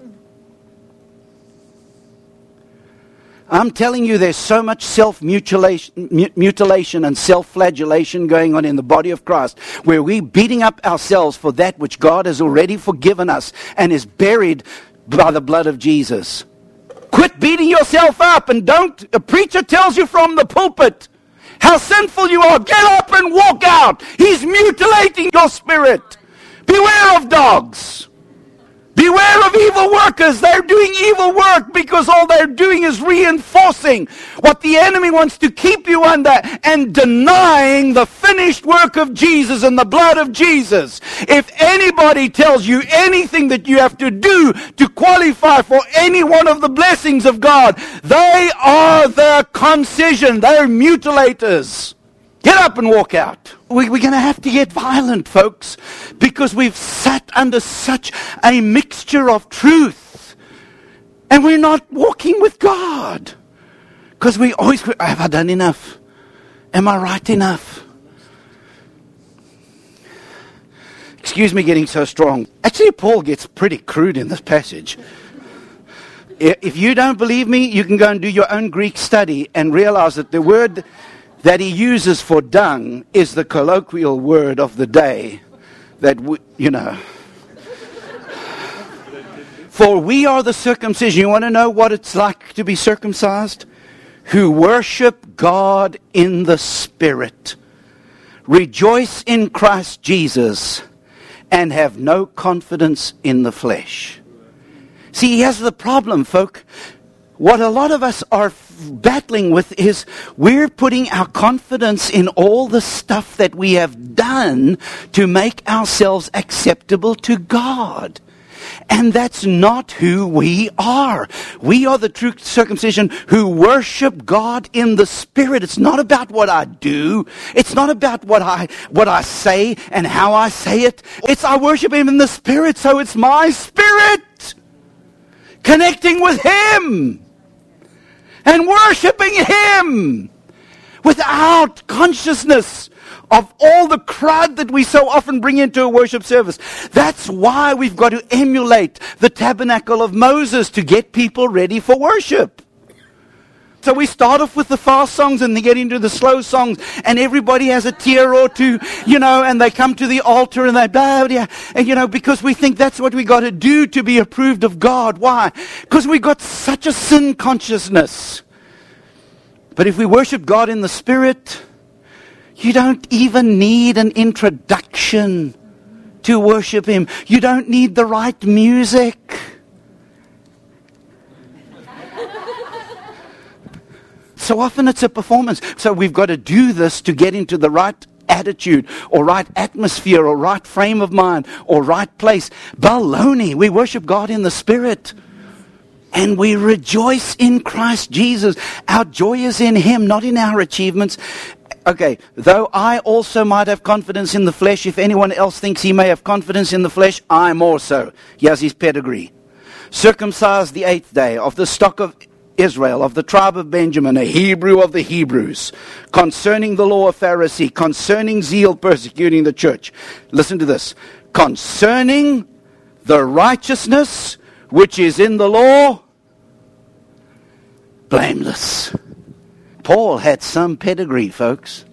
B: I'm telling you, there's so much self-mutilation mutilation and self-flagellation going on in the body of Christ, where we're beating up ourselves for that which God has already forgiven us and is buried by the blood of Jesus. Quit beating yourself up, and don't, a preacher tells you from the pulpit how sinful you are. Get up and walk out. He's mutilating your spirit. Beware of dogs. Beware of evil workers. They're doing evil work because all they're doing is reinforcing what the enemy wants to keep you under and denying the finished work of Jesus and the blood of Jesus. If anybody tells you anything that you have to do to qualify for any one of the blessings of God, they are the concision. They're mutilators. Get up and walk out. We're going to have to get violent, folks, because we've sat under such a mixture of truth, and we're not walking with God. Because we always, have I done enough? Am I right enough? Excuse me getting so strong. Actually, Paul gets pretty crude in this passage. If you don't believe me, you can go and do your own Greek study and realize that the word that he uses for dung is the colloquial word of the day. That, we, you know. For we are the circumcision. You want to know what it's like to be circumcised? Who worship God in the Spirit, rejoice in Christ Jesus, and have no confidence in the flesh. See, here's the problem, folk. What a lot of us are f- battling with is we're putting our confidence in all the stuff that we have done to make ourselves acceptable to God. And that's not who we are. We are the true circumcision who worship God in the Spirit. It's not about what I do. It's not about what I what I say and how I say it. It's I worship Him in the Spirit, so it's my spirit connecting with Him and worshiping Him without consciousness of all the crowd that we so often bring into a worship service. That's why we've got to emulate the tabernacle of Moses to get people ready for worship. So we start off with the fast songs and they get into the slow songs and everybody has a tear or two, you know, and they come to the altar and they blah, blah, and you know, because we think that's what we got to do to be approved of God. Why? Because we got such a sin consciousness. But if we worship God in the Spirit, you don't even need an introduction to worship Him. You don't need the right music. So often it's a performance. So we've got to do this to get into the right attitude or right atmosphere or right frame of mind or right place. Baloney. We worship God in the Spirit. And we rejoice in Christ Jesus. Our joy is in Him, not in our achievements. Okay, though I also might have confidence in the flesh, if anyone else thinks he may have confidence in the flesh, I more so. Here's his pedigree. Circumcised the eighth day, of the stock of Israel, of the tribe of Benjamin, a Hebrew of the Hebrews, concerning the law of Pharisee, concerning zeal persecuting the church. Listen to this. Concerning the righteousness which is in the law, blameless. Paul had some pedigree, folks.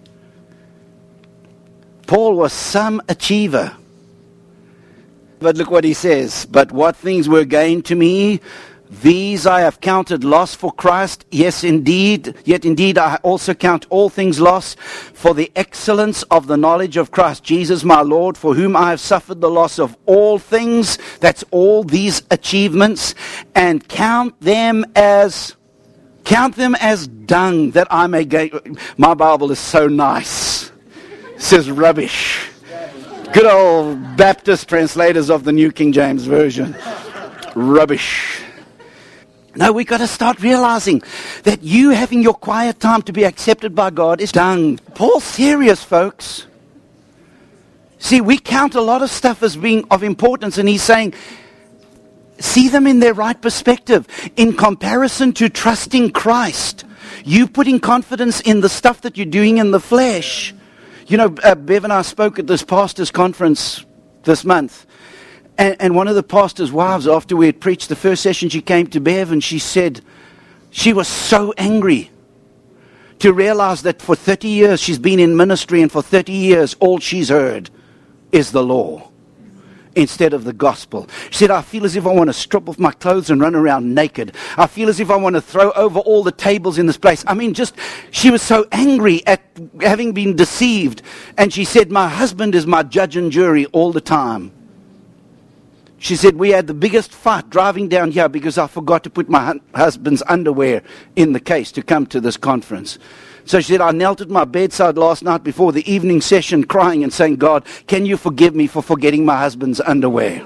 B: Paul was some achiever. But look what he says. But what things were gained to me, these I have counted loss for Christ. Yes, indeed. Yet indeed I also count all things loss for the excellence of the knowledge of Christ Jesus my Lord, for whom I have suffered the loss of all things. That's all these achievements. And count them as... Count them as dung that I may gain. My Bible is so nice. It says rubbish. Good old Baptist translators of the New King James Version. Rubbish. No, we've got to start realizing that you having your quiet time to be accepted by God is dung. Paul's serious, folks. See, we count a lot of stuff as being of importance, and he's saying, see them in their right perspective. In comparison to trusting Christ, you putting confidence in the stuff that you're doing in the flesh. You know, uh, Bev and I spoke at this pastor's conference this month. And, and one of the pastor's wives, after we had preached the first session, she came to Bev and she said she was so angry to realize that for thirty years she's been in ministry, and for thirty years all she's heard is the law instead of the gospel. She said, I feel as if I want to strip off my clothes and run around naked. I feel as if I want to throw over all the tables in this place. I mean, just, she was so angry at having been deceived. And she said, my husband is my judge and jury all the time. She said, we had the biggest fight driving down here because I forgot to put my hu- husband's underwear in the case to come to this conference. So she said, I knelt at my bedside last night before the evening session crying and saying, God, can you forgive me for forgetting my husband's underwear?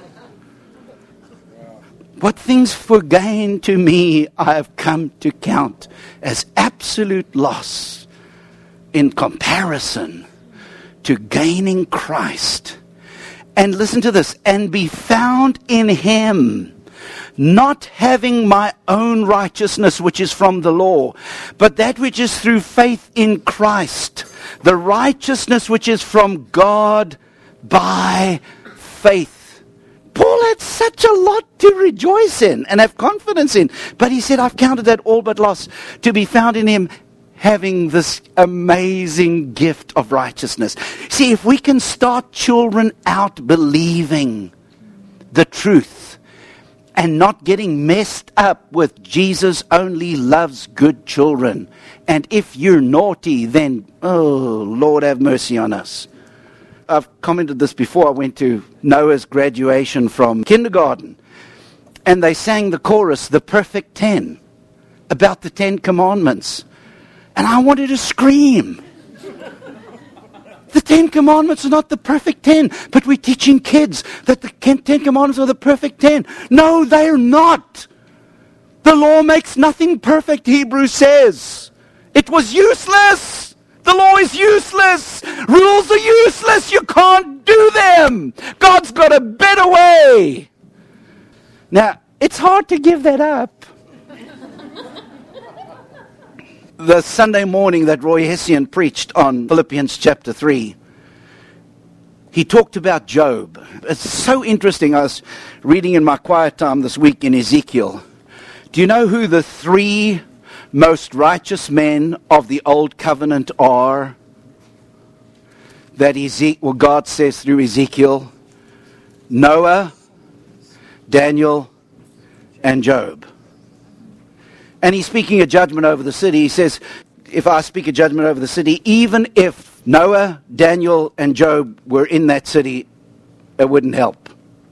B: What things were gain to me I have come to count as absolute loss in comparison to gaining Christ. And listen to this, and be found in Him, not having my own righteousness which is from the law, but that which is through faith in Christ, the righteousness which is from God by faith. Paul had such a lot to rejoice in and have confidence in, but he said, I've counted that all but loss to be found in Him, having this amazing gift of righteousness. See, if we can start children out believing the truth and not getting messed up with Jesus only loves good children, and if you're naughty, then, oh, Lord have mercy on us. I've commented this before. I went to Noah's graduation from kindergarten, and they sang the chorus, The Perfect Ten. about the Ten Commandments. And I wanted to scream. The Ten Commandments are not the perfect ten, but we're teaching kids that the Ten Commandments are the perfect ten. No, they're not. The law makes nothing perfect, Hebrews says. It was useless. The law is useless. Rules are useless. You can't do them. God's got a better way. Now, it's hard to give that up. The Sunday morning that Roy Hessian preached on Philippians chapter three, he talked about Job. It's so interesting. I was reading in my quiet time this week in Ezekiel. Do you know who the three most righteous men of the Old Covenant are? That Ezekiel, well, God says through Ezekiel, Noah, Daniel, and Job. And he's speaking a judgment over the city. He says, if I speak a judgment over the city, even if Noah, Daniel, and Job were in that city, it wouldn't help.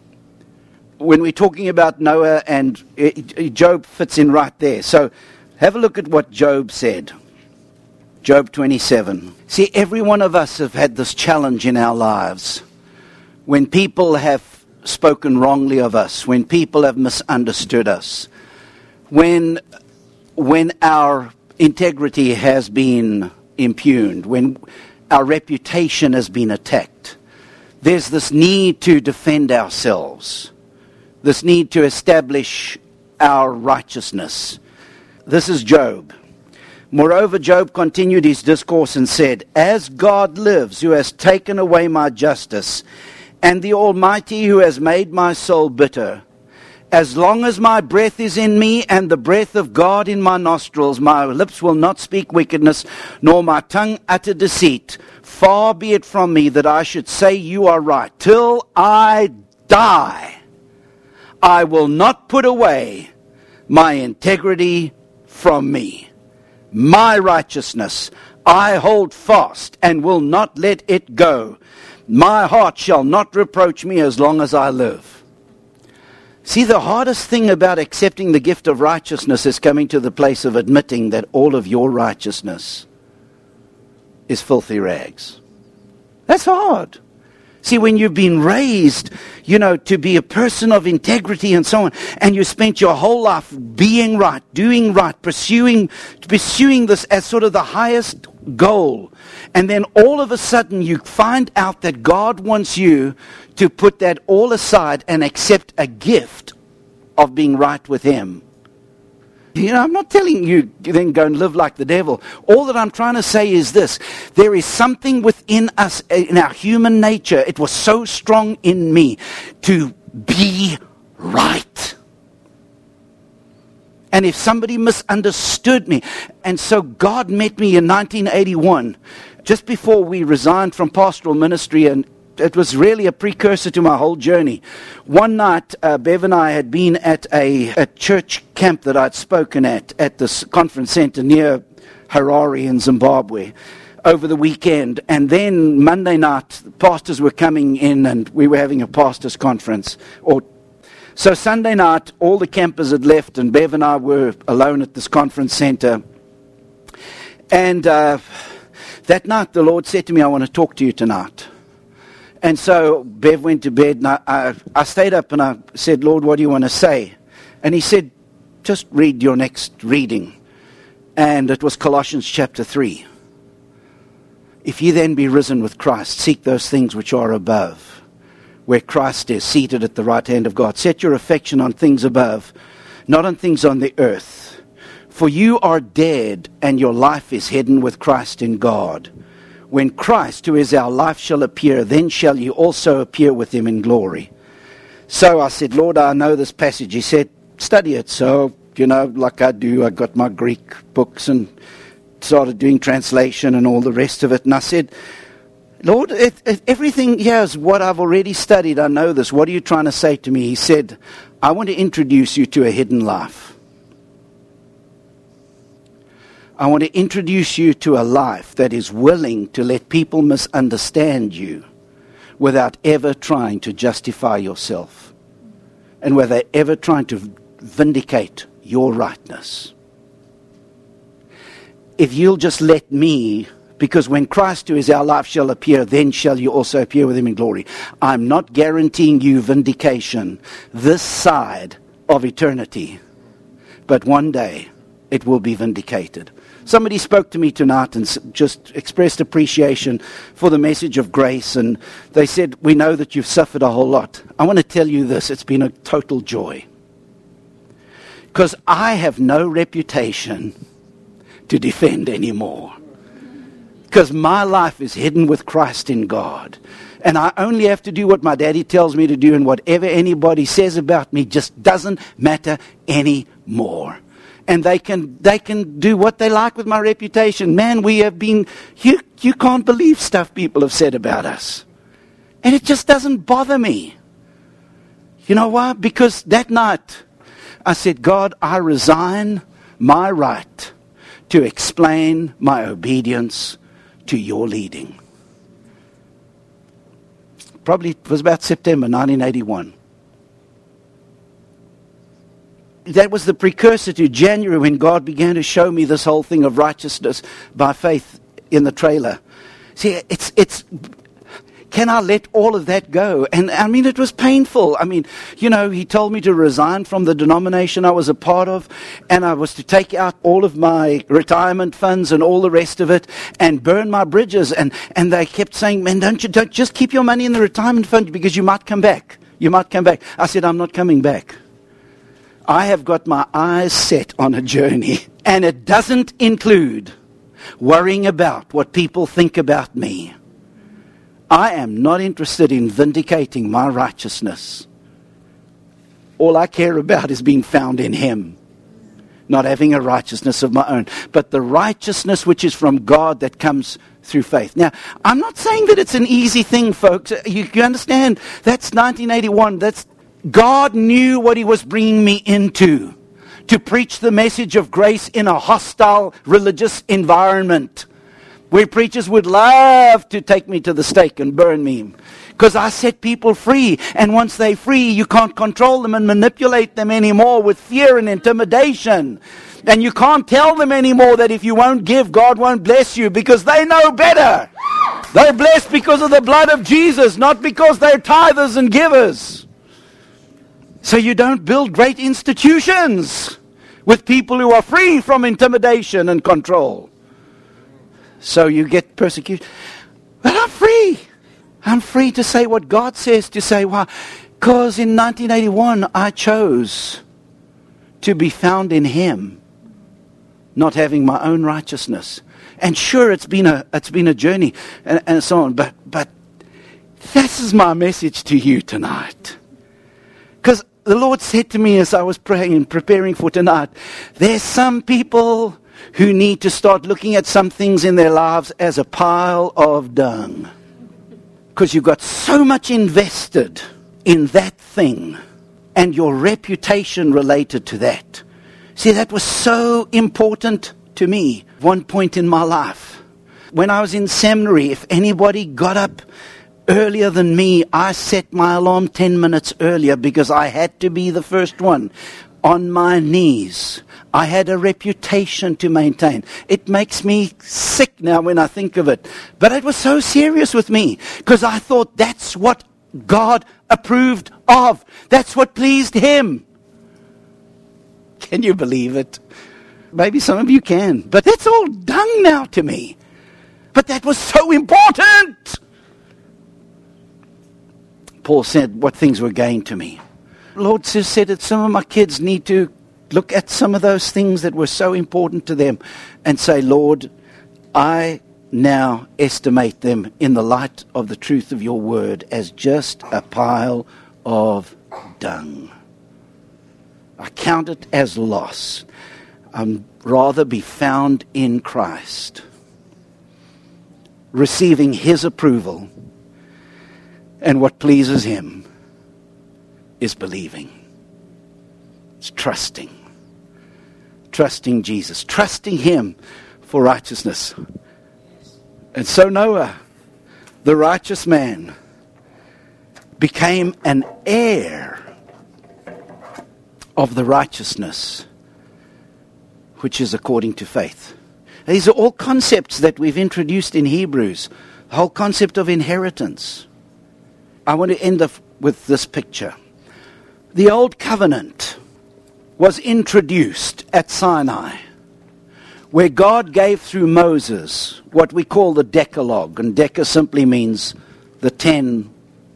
B: When we're talking about Noah and Job fits in right there. So have a look at what Job said. Job twenty-seven. See, every one of us have had this challenge in our lives. When people have spoken wrongly of us, when people have misunderstood us, when when our integrity has been impugned, when our reputation has been attacked, there's this need to defend ourselves, this need to establish our righteousness. This is Job. Moreover, Job continued his discourse and said, As God lives, who has taken away my justice, and the Almighty who has made my soul bitter, as long as my breath is in me and the breath of God in my nostrils, my lips will not speak wickedness, nor my tongue utter deceit. Far be it from me that I should say you are right. Till I die, I will not put away my integrity from me. My righteousness I hold fast and will not let it go. My heart shall not reproach me as long as I live. See, the hardest thing about accepting the gift of righteousness is coming to the place of admitting that all of your righteousness is filthy rags. That's hard. See, when you've been raised, you know, to be a person of integrity and so on, and you spent your whole life being right, doing right, pursuing, pursuing this as sort of the highest goal, and then all of a sudden you find out that God wants you to put that all aside and accept a gift of being right with Him. You know, I'm not telling you then go and live like the devil. All that I'm trying to say is this. There is something within us, in our human nature, it was so strong in me to be right. And if somebody misunderstood me, and so God met me in nineteen eighty-one, just before we resigned from pastoral ministry, and it was really a precursor to my whole journey. One night, uh, Bev and I had been at a, a church camp that I'd spoken at, at this conference center near Harare in Zimbabwe, over the weekend. And then Monday night, pastors were coming in and we were having a pastors' conference. Or So Sunday night, all the campers had left and Bev and I were alone at this conference center. And uh, that night, the Lord said to me, I want to talk to you tonight. And so Bev went to bed, and I, I, I stayed up and I said, Lord, what do you want to say? And He said, just read your next reading. And it was Colossians chapter three. If ye then be risen with Christ, seek those things which are above, where Christ is seated at the right hand of God. Set your affection on things above, not on things on the earth. For you are dead, and your life is hidden with Christ in God. When Christ, who is our life, shall appear, then shall you also appear with Him in glory. So I said, Lord, I know this passage. He said, study it. So, you know, like I do, I got my Greek books and started doing translation and all the rest of it. And I said, Lord, it, it, everything here is what I've already studied. I know this. What are you trying to say to me? He said, I want to introduce you to a hidden life. I want to introduce you to a life that is willing to let people misunderstand you without ever trying to justify yourself and without ever trying to vindicate your rightness. if you'll just let me, because when Christ who is our life shall appear, then shall you also appear with him in glory. I'm not guaranteeing you vindication this side of eternity, but one day it will be vindicated. Somebody spoke to me tonight and just expressed appreciation for the message of grace, and they said, we know that you've suffered a whole lot. I want to tell you this, it's been a total joy. Because I have no reputation to defend anymore. Because my life is hidden with Christ in God. And I only have to do what my daddy tells me to do, and whatever anybody says about me just doesn't matter anymore. And they can they can do what they like with my reputation. Man, we have been, you, you can't believe stuff people have said about us. And it just doesn't bother me. You know why? Because that night I said, God, I resign my right to explain my obedience to your leading. Probably it was about September nineteen eighty-one. That was the precursor to January, when God began to show me this whole thing of righteousness by faith in the trailer. See, it's it's. Can I let all of that go? And I mean, it was painful. I mean, you know, he told me to resign from the denomination I was a part of, and I was to take out all of my retirement funds and all the rest of it and burn my bridges. And, and they kept saying, man, don't you, don't just keep your money in the retirement fund because you might come back. You might come back. I said, I'm not coming back. I have got my eyes set on a journey, and it doesn't include worrying about what people think about me. I am not interested in vindicating my righteousness. All I care about is being found in him, not having a righteousness of my own, but the righteousness which is from God that comes through faith. Now, I'm not saying that it's an easy thing, folks. You, you understand? That's nineteen eighty-one. That's God knew what he was bringing me into, to preach the message of grace in a hostile religious environment, where preachers would love to take me to the stake and burn me. Because I set people free. And once they're free, you can't control them and manipulate them anymore with fear and intimidation. And you can't tell them anymore that if you won't give, God won't bless you, because they know better. They're blessed because of the blood of Jesus, not because they're tithers and givers. So you don't build great institutions with people who are free from intimidation and control. So you get persecution. But I'm free. I'm free to say what God says to say. Why? Because in nineteen eighty-one, I chose to be found in him, not having my own righteousness. And sure, it's been a it's been a journey and, and so on. But but this is my message to you tonight. Because the Lord said to me as I was praying and preparing for tonight, there's some people who need to start looking at some things in their lives as a pile of dung. Because you've got so much invested in that thing and your reputation related to that. See, that was so important to me at one point in my life. When I was in seminary, if anybody got up earlier than me, I set my alarm ten minutes earlier because I had to be the first one on my knees. I had a reputation to maintain. It makes me sick now when I think of it. But it was so serious with me because I thought that's what God approved of. That's what pleased him. Can you believe it? Maybe some of you can. But that's all dung now to me. But that was so important. Paul said what things were gain to me. Lord said that some of my kids need to look at some of those things that were so important to them and say, Lord, I now estimate them in the light of the truth of your word as just a pile of dung. I count it as loss. I'd rather be found in Christ, receiving his approval, and what pleases him is believing. It's trusting. Trusting Jesus. Trusting him for righteousness. And so Noah, the righteous man, became an heir of the righteousness which is according to faith. These are all concepts that we've introduced in Hebrews. The whole concept of inheritance. I want to end up with this picture. The Old Covenant was introduced at Sinai, where God gave through Moses what we call the Decalogue. And Deca simply means the ten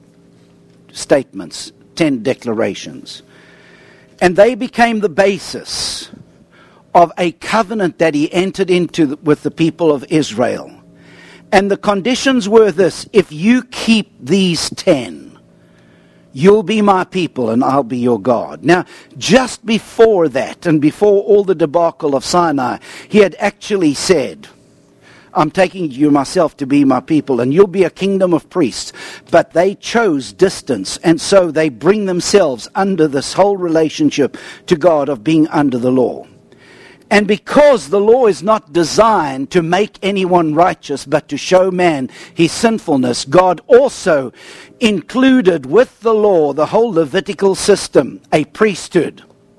B: statements, ten declarations. And they became the basis of a covenant that he entered into with the people of Israel. And the conditions were this: if you keep these ten, you'll be my people and I'll be your God. Now, just before that, and before all the debacle of Sinai, he had actually said, I'm taking you myself to be my people, and you'll be a kingdom of priests. But they chose distance, and so they bring themselves under this whole relationship to God of being under the law. And because the law is not designed to make anyone righteous, but to show man his sinfulness, God also included with the law, the whole Levitical system, a priesthood.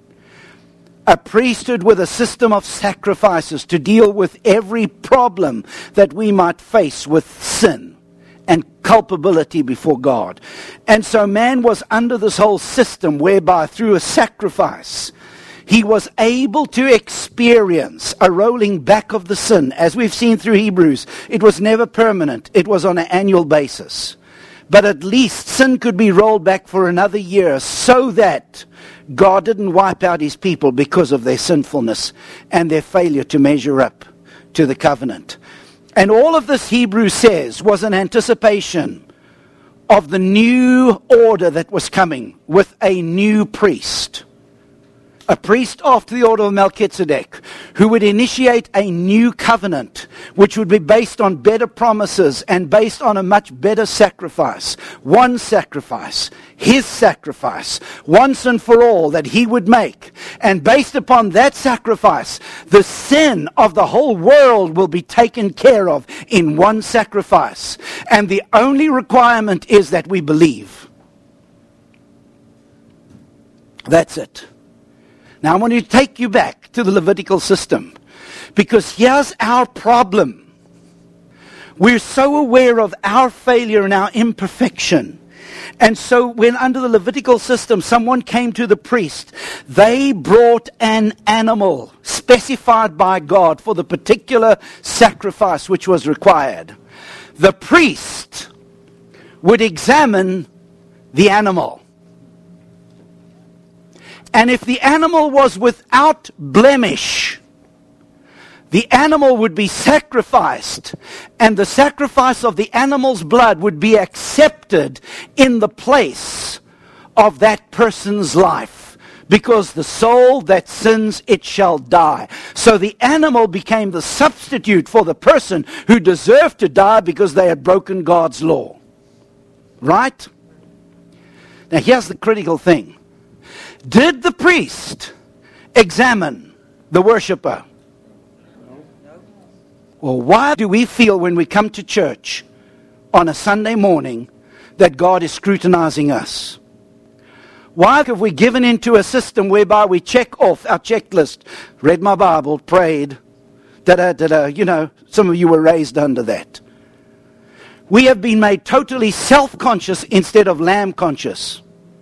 B: A priesthood with a system of sacrifices to deal with every problem that we might face with sin and culpability before God. And so man was under this whole system whereby through a sacrifice, he was able to experience a rolling back of the sin. As we've seen through Hebrews, it was never permanent. It was on an annual basis. But at least sin could be rolled back for another year so that God didn't wipe out his people because of their sinfulness and their failure to measure up to the covenant. And all of this, Hebrews says, was an anticipation of the new order that was coming with a new priest. A priest after the order of Melchizedek, who would initiate a new covenant, which would be based on better promises and based on a much better sacrifice. One sacrifice, his sacrifice, once and for all that he would make. And based upon that sacrifice, the sin of the whole world will be taken care of in one sacrifice. And the only requirement is that we believe. That's it. Now I want to take you back to the Levitical system, because here's our problem. We're so aware of our failure and our imperfection. And so when under the Levitical system someone came to the priest, they brought an animal specified by God for the particular sacrifice which was required. The priest would examine the animal. And if the animal was without blemish, the animal would be sacrificed, and the sacrifice of the animal's blood would be accepted in the place of that person's life, because the soul that sins, it shall die. So the animal became the substitute for the person who deserved to die because they had broken God's law. Right? Now here's the critical thing. Did the priest examine the worshiper? Well, why do we feel when we come to church on a Sunday morning that God is scrutinizing us? Why have we given into a system whereby we check off our checklist? Read my Bible, prayed, da-da, da-da. You know, some of you were raised under that. We have been made totally self-conscious instead of lamb-conscious.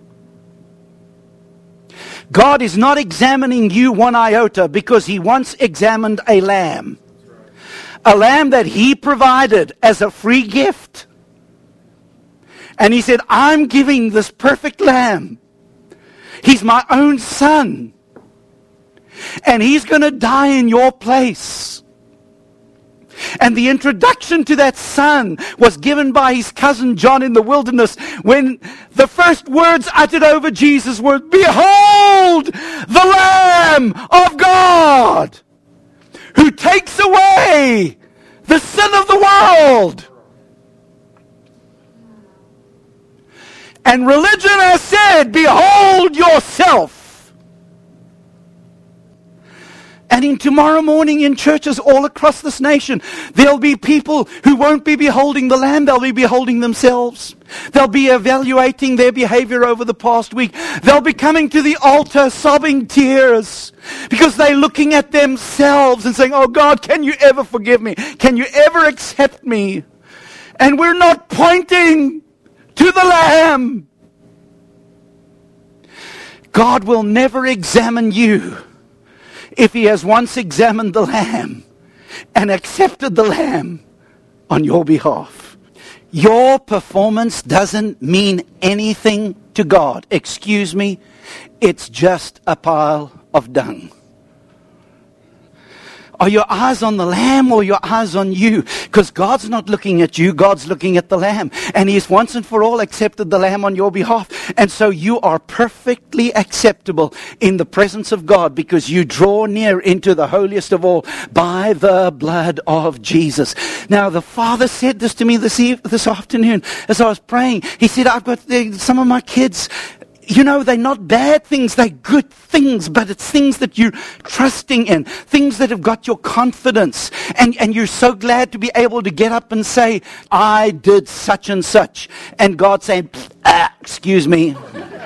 B: God is not examining you one iota because he once examined a lamb. A lamb that he provided as a free gift. And he said, I'm giving this perfect lamb. He's my own son. And he's going to die in your place. And the introduction to that son was given by his cousin John in the wilderness, when the first words uttered over Jesus were, Behold the Lamb of God, who takes away the sin of the world. And religion has said, behold yourself. And in tomorrow morning in churches all across this nation, there'll be people who won't be beholding the Lamb, they'll be beholding themselves. They'll be evaluating their behavior over the past week. They'll be coming to the altar sobbing tears because they're looking at themselves and saying, oh God, can you ever forgive me? Can you ever accept me? And we're not pointing to the Lamb. God will never examine you if He has once examined the Lamb and accepted the Lamb on your behalf. Your performance doesn't mean anything to God. Excuse me, it's just a pile of dung. Are your eyes on the Lamb or your eyes on you? Because God's not looking at you, God's looking at the Lamb. And He's once and for all accepted the Lamb on your behalf. And so you are perfectly acceptable in the presence of God because you draw near into the holiest of all by the blood of Jesus. Now the Father said this to me this, eve- this afternoon as I was praying. He said, I've got uh, some of my kids, you know, they're not bad things, they're good things, but it's things that you're trusting in, things that have got your confidence, and, and you're so glad to be able to get up and say, I did such and such, and God saying, ah, excuse me.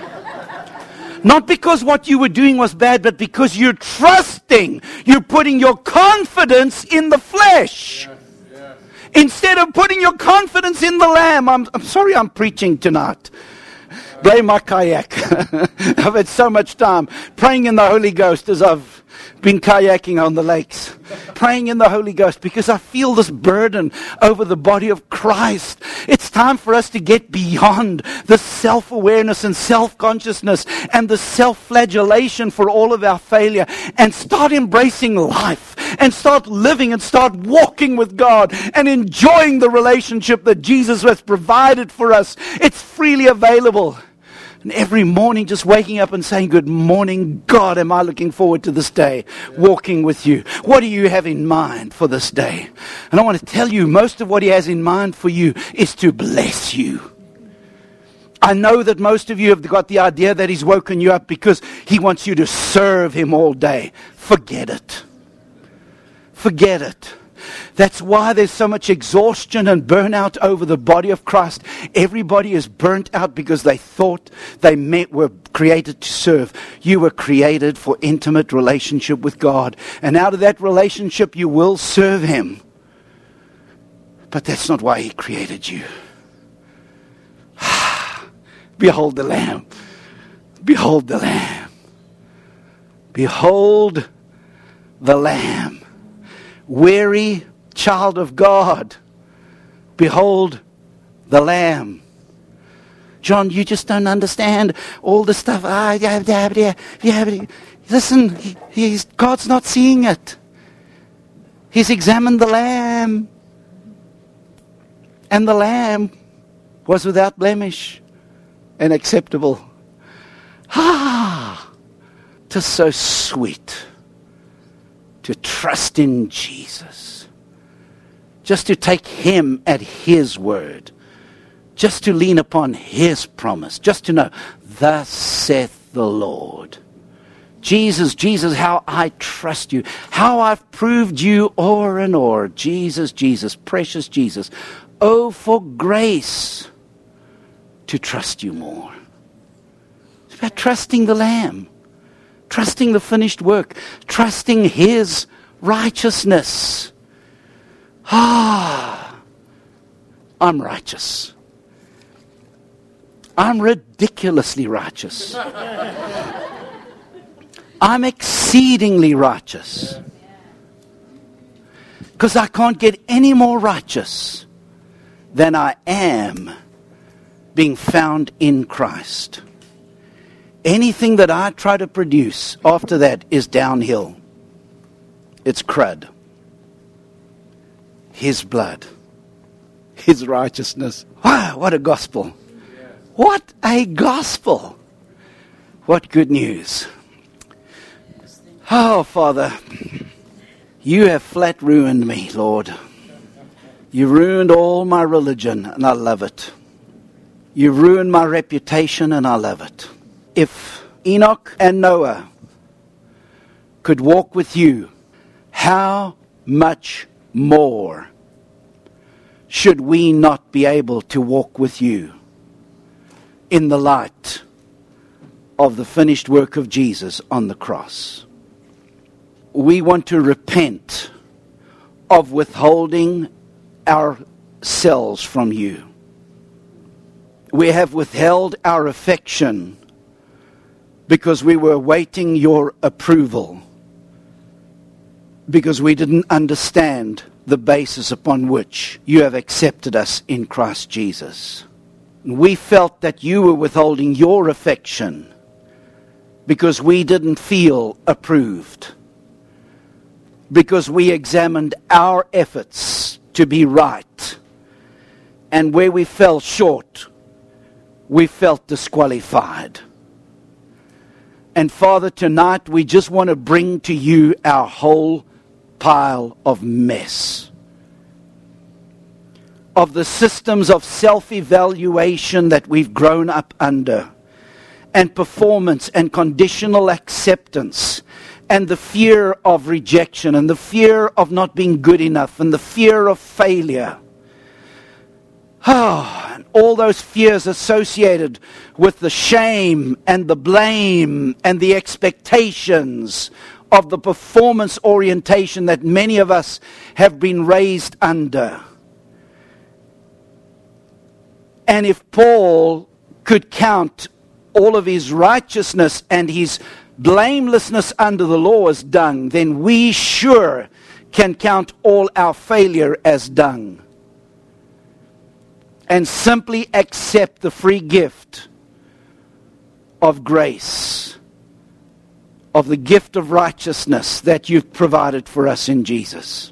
B: Not because what you were doing was bad, but because you're trusting, you're putting your confidence in the flesh. Yes, yes. Instead of putting your confidence in the Lamb. I'm, I'm sorry I'm preaching tonight. Blame my kayak. I've had so much time praying in the Holy Ghost as I've been kayaking on the lakes. Praying in the Holy Ghost because I feel this burden over the body of Christ. It's time for us to get beyond the self-awareness and self-consciousness and the self-flagellation for all of our failure and start embracing life and start living and start walking with God and enjoying the relationship that Jesus has provided for us. It's freely available. And every morning just waking up and saying, good morning, God, am I looking forward to this day, walking with you. What do you have in mind for this day? And I want to tell you, most of what He has in mind for you is to bless you. I know that most of you have got the idea that He's woken you up because He wants you to serve Him all day. Forget it. Forget it. That's why there's so much exhaustion and burnout over the body of Christ. Everybody is burnt out because they thought they met, were created to serve. You were created for intimate relationship with God. And out of that relationship, you will serve Him. But that's not why He created you. Behold the Lamb. Behold the Lamb. Behold the Lamb. Weary child of God, behold the Lamb. John, you just don't understand all the stuff. Ah, yeah, yeah, yeah, yeah. Listen, he, he's, God's not seeing it. He's examined the Lamb. And the Lamb was without blemish and acceptable. Ah, 'tis so sweet to trust in Jesus. Just to take Him at His word. Just to lean upon His promise. Just to know, thus saith the Lord. Jesus, Jesus, how I trust you. How I've proved you o'er and o'er. Jesus, Jesus, precious Jesus. Oh, for grace to trust you more. It's about trusting the Lamb. Trusting the finished work. Trusting His righteousness. Ah, I'm righteous. I'm ridiculously righteous. I'm exceedingly righteous. Because I can't get any more righteous than I am being found in Christ. Anything that I try to produce after that is downhill. It's crud. His blood. His righteousness. Wow, what a gospel. What a gospel. What good news. Oh, Father, you have flat ruined me, Lord. You ruined all my religion, and I love it. You ruined my reputation, and I love it. If Enoch and Noah could walk with you, how much more should we not be able to walk with you in the light of the finished work of Jesus on the cross? We want to repent of withholding ourselves from you. We have withheld our affection because we were awaiting your approval, because we didn't understand the basis upon which you have accepted us in Christ Jesus. We felt that you were withholding your affection because we didn't feel approved, because we examined our efforts to be right, and where we fell short, we felt disqualified. And Father, tonight we just want to bring to you our whole pile of mess, of the systems of self-evaluation that we've grown up under, and performance and conditional acceptance, and the fear of rejection, and the fear of not being good enough, and the fear of failure. Oh, and all those fears associated with the shame and the blame and the expectations of the performance orientation that many of us have been raised under. And if Paul could count all of his righteousness and his blamelessness under the law as dung, then we sure can count all our failure as dung, and simply accept the free gift of grace, of the gift of righteousness that you've provided for us in Jesus.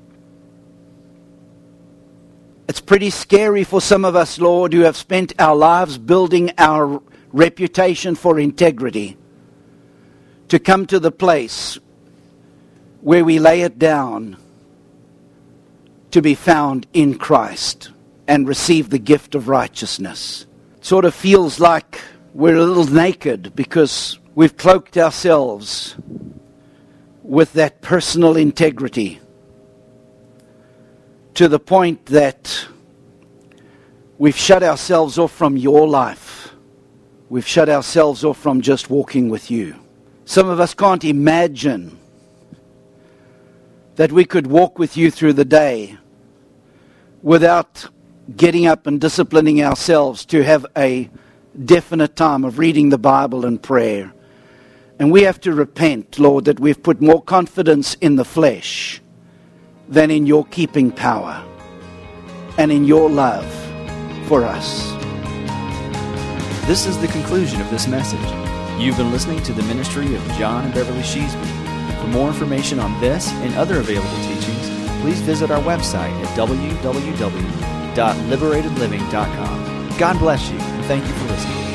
B: It's pretty scary for some of us, Lord, who have spent our lives building our reputation for integrity, to come to the place where we lay it down to be found in Christ and receive the gift of righteousness. It sort of feels like we're a little naked because we've cloaked ourselves with that personal integrity to the point that we've shut ourselves off from your life. We've shut ourselves off from just walking with you. Some of us can't imagine that we could walk with you through the day without getting up and disciplining ourselves to have a definite time of reading the Bible and prayer. And we have to repent, Lord, that we've put more confidence in the flesh than in your keeping power and in your love for us.
A: This is the conclusion of this message. You've been listening to the ministry of John and Beverly Sheasby. For more information on this and other available teachings, please visit our website at w w w dot liberated living dot com. God bless you, and thank you for listening.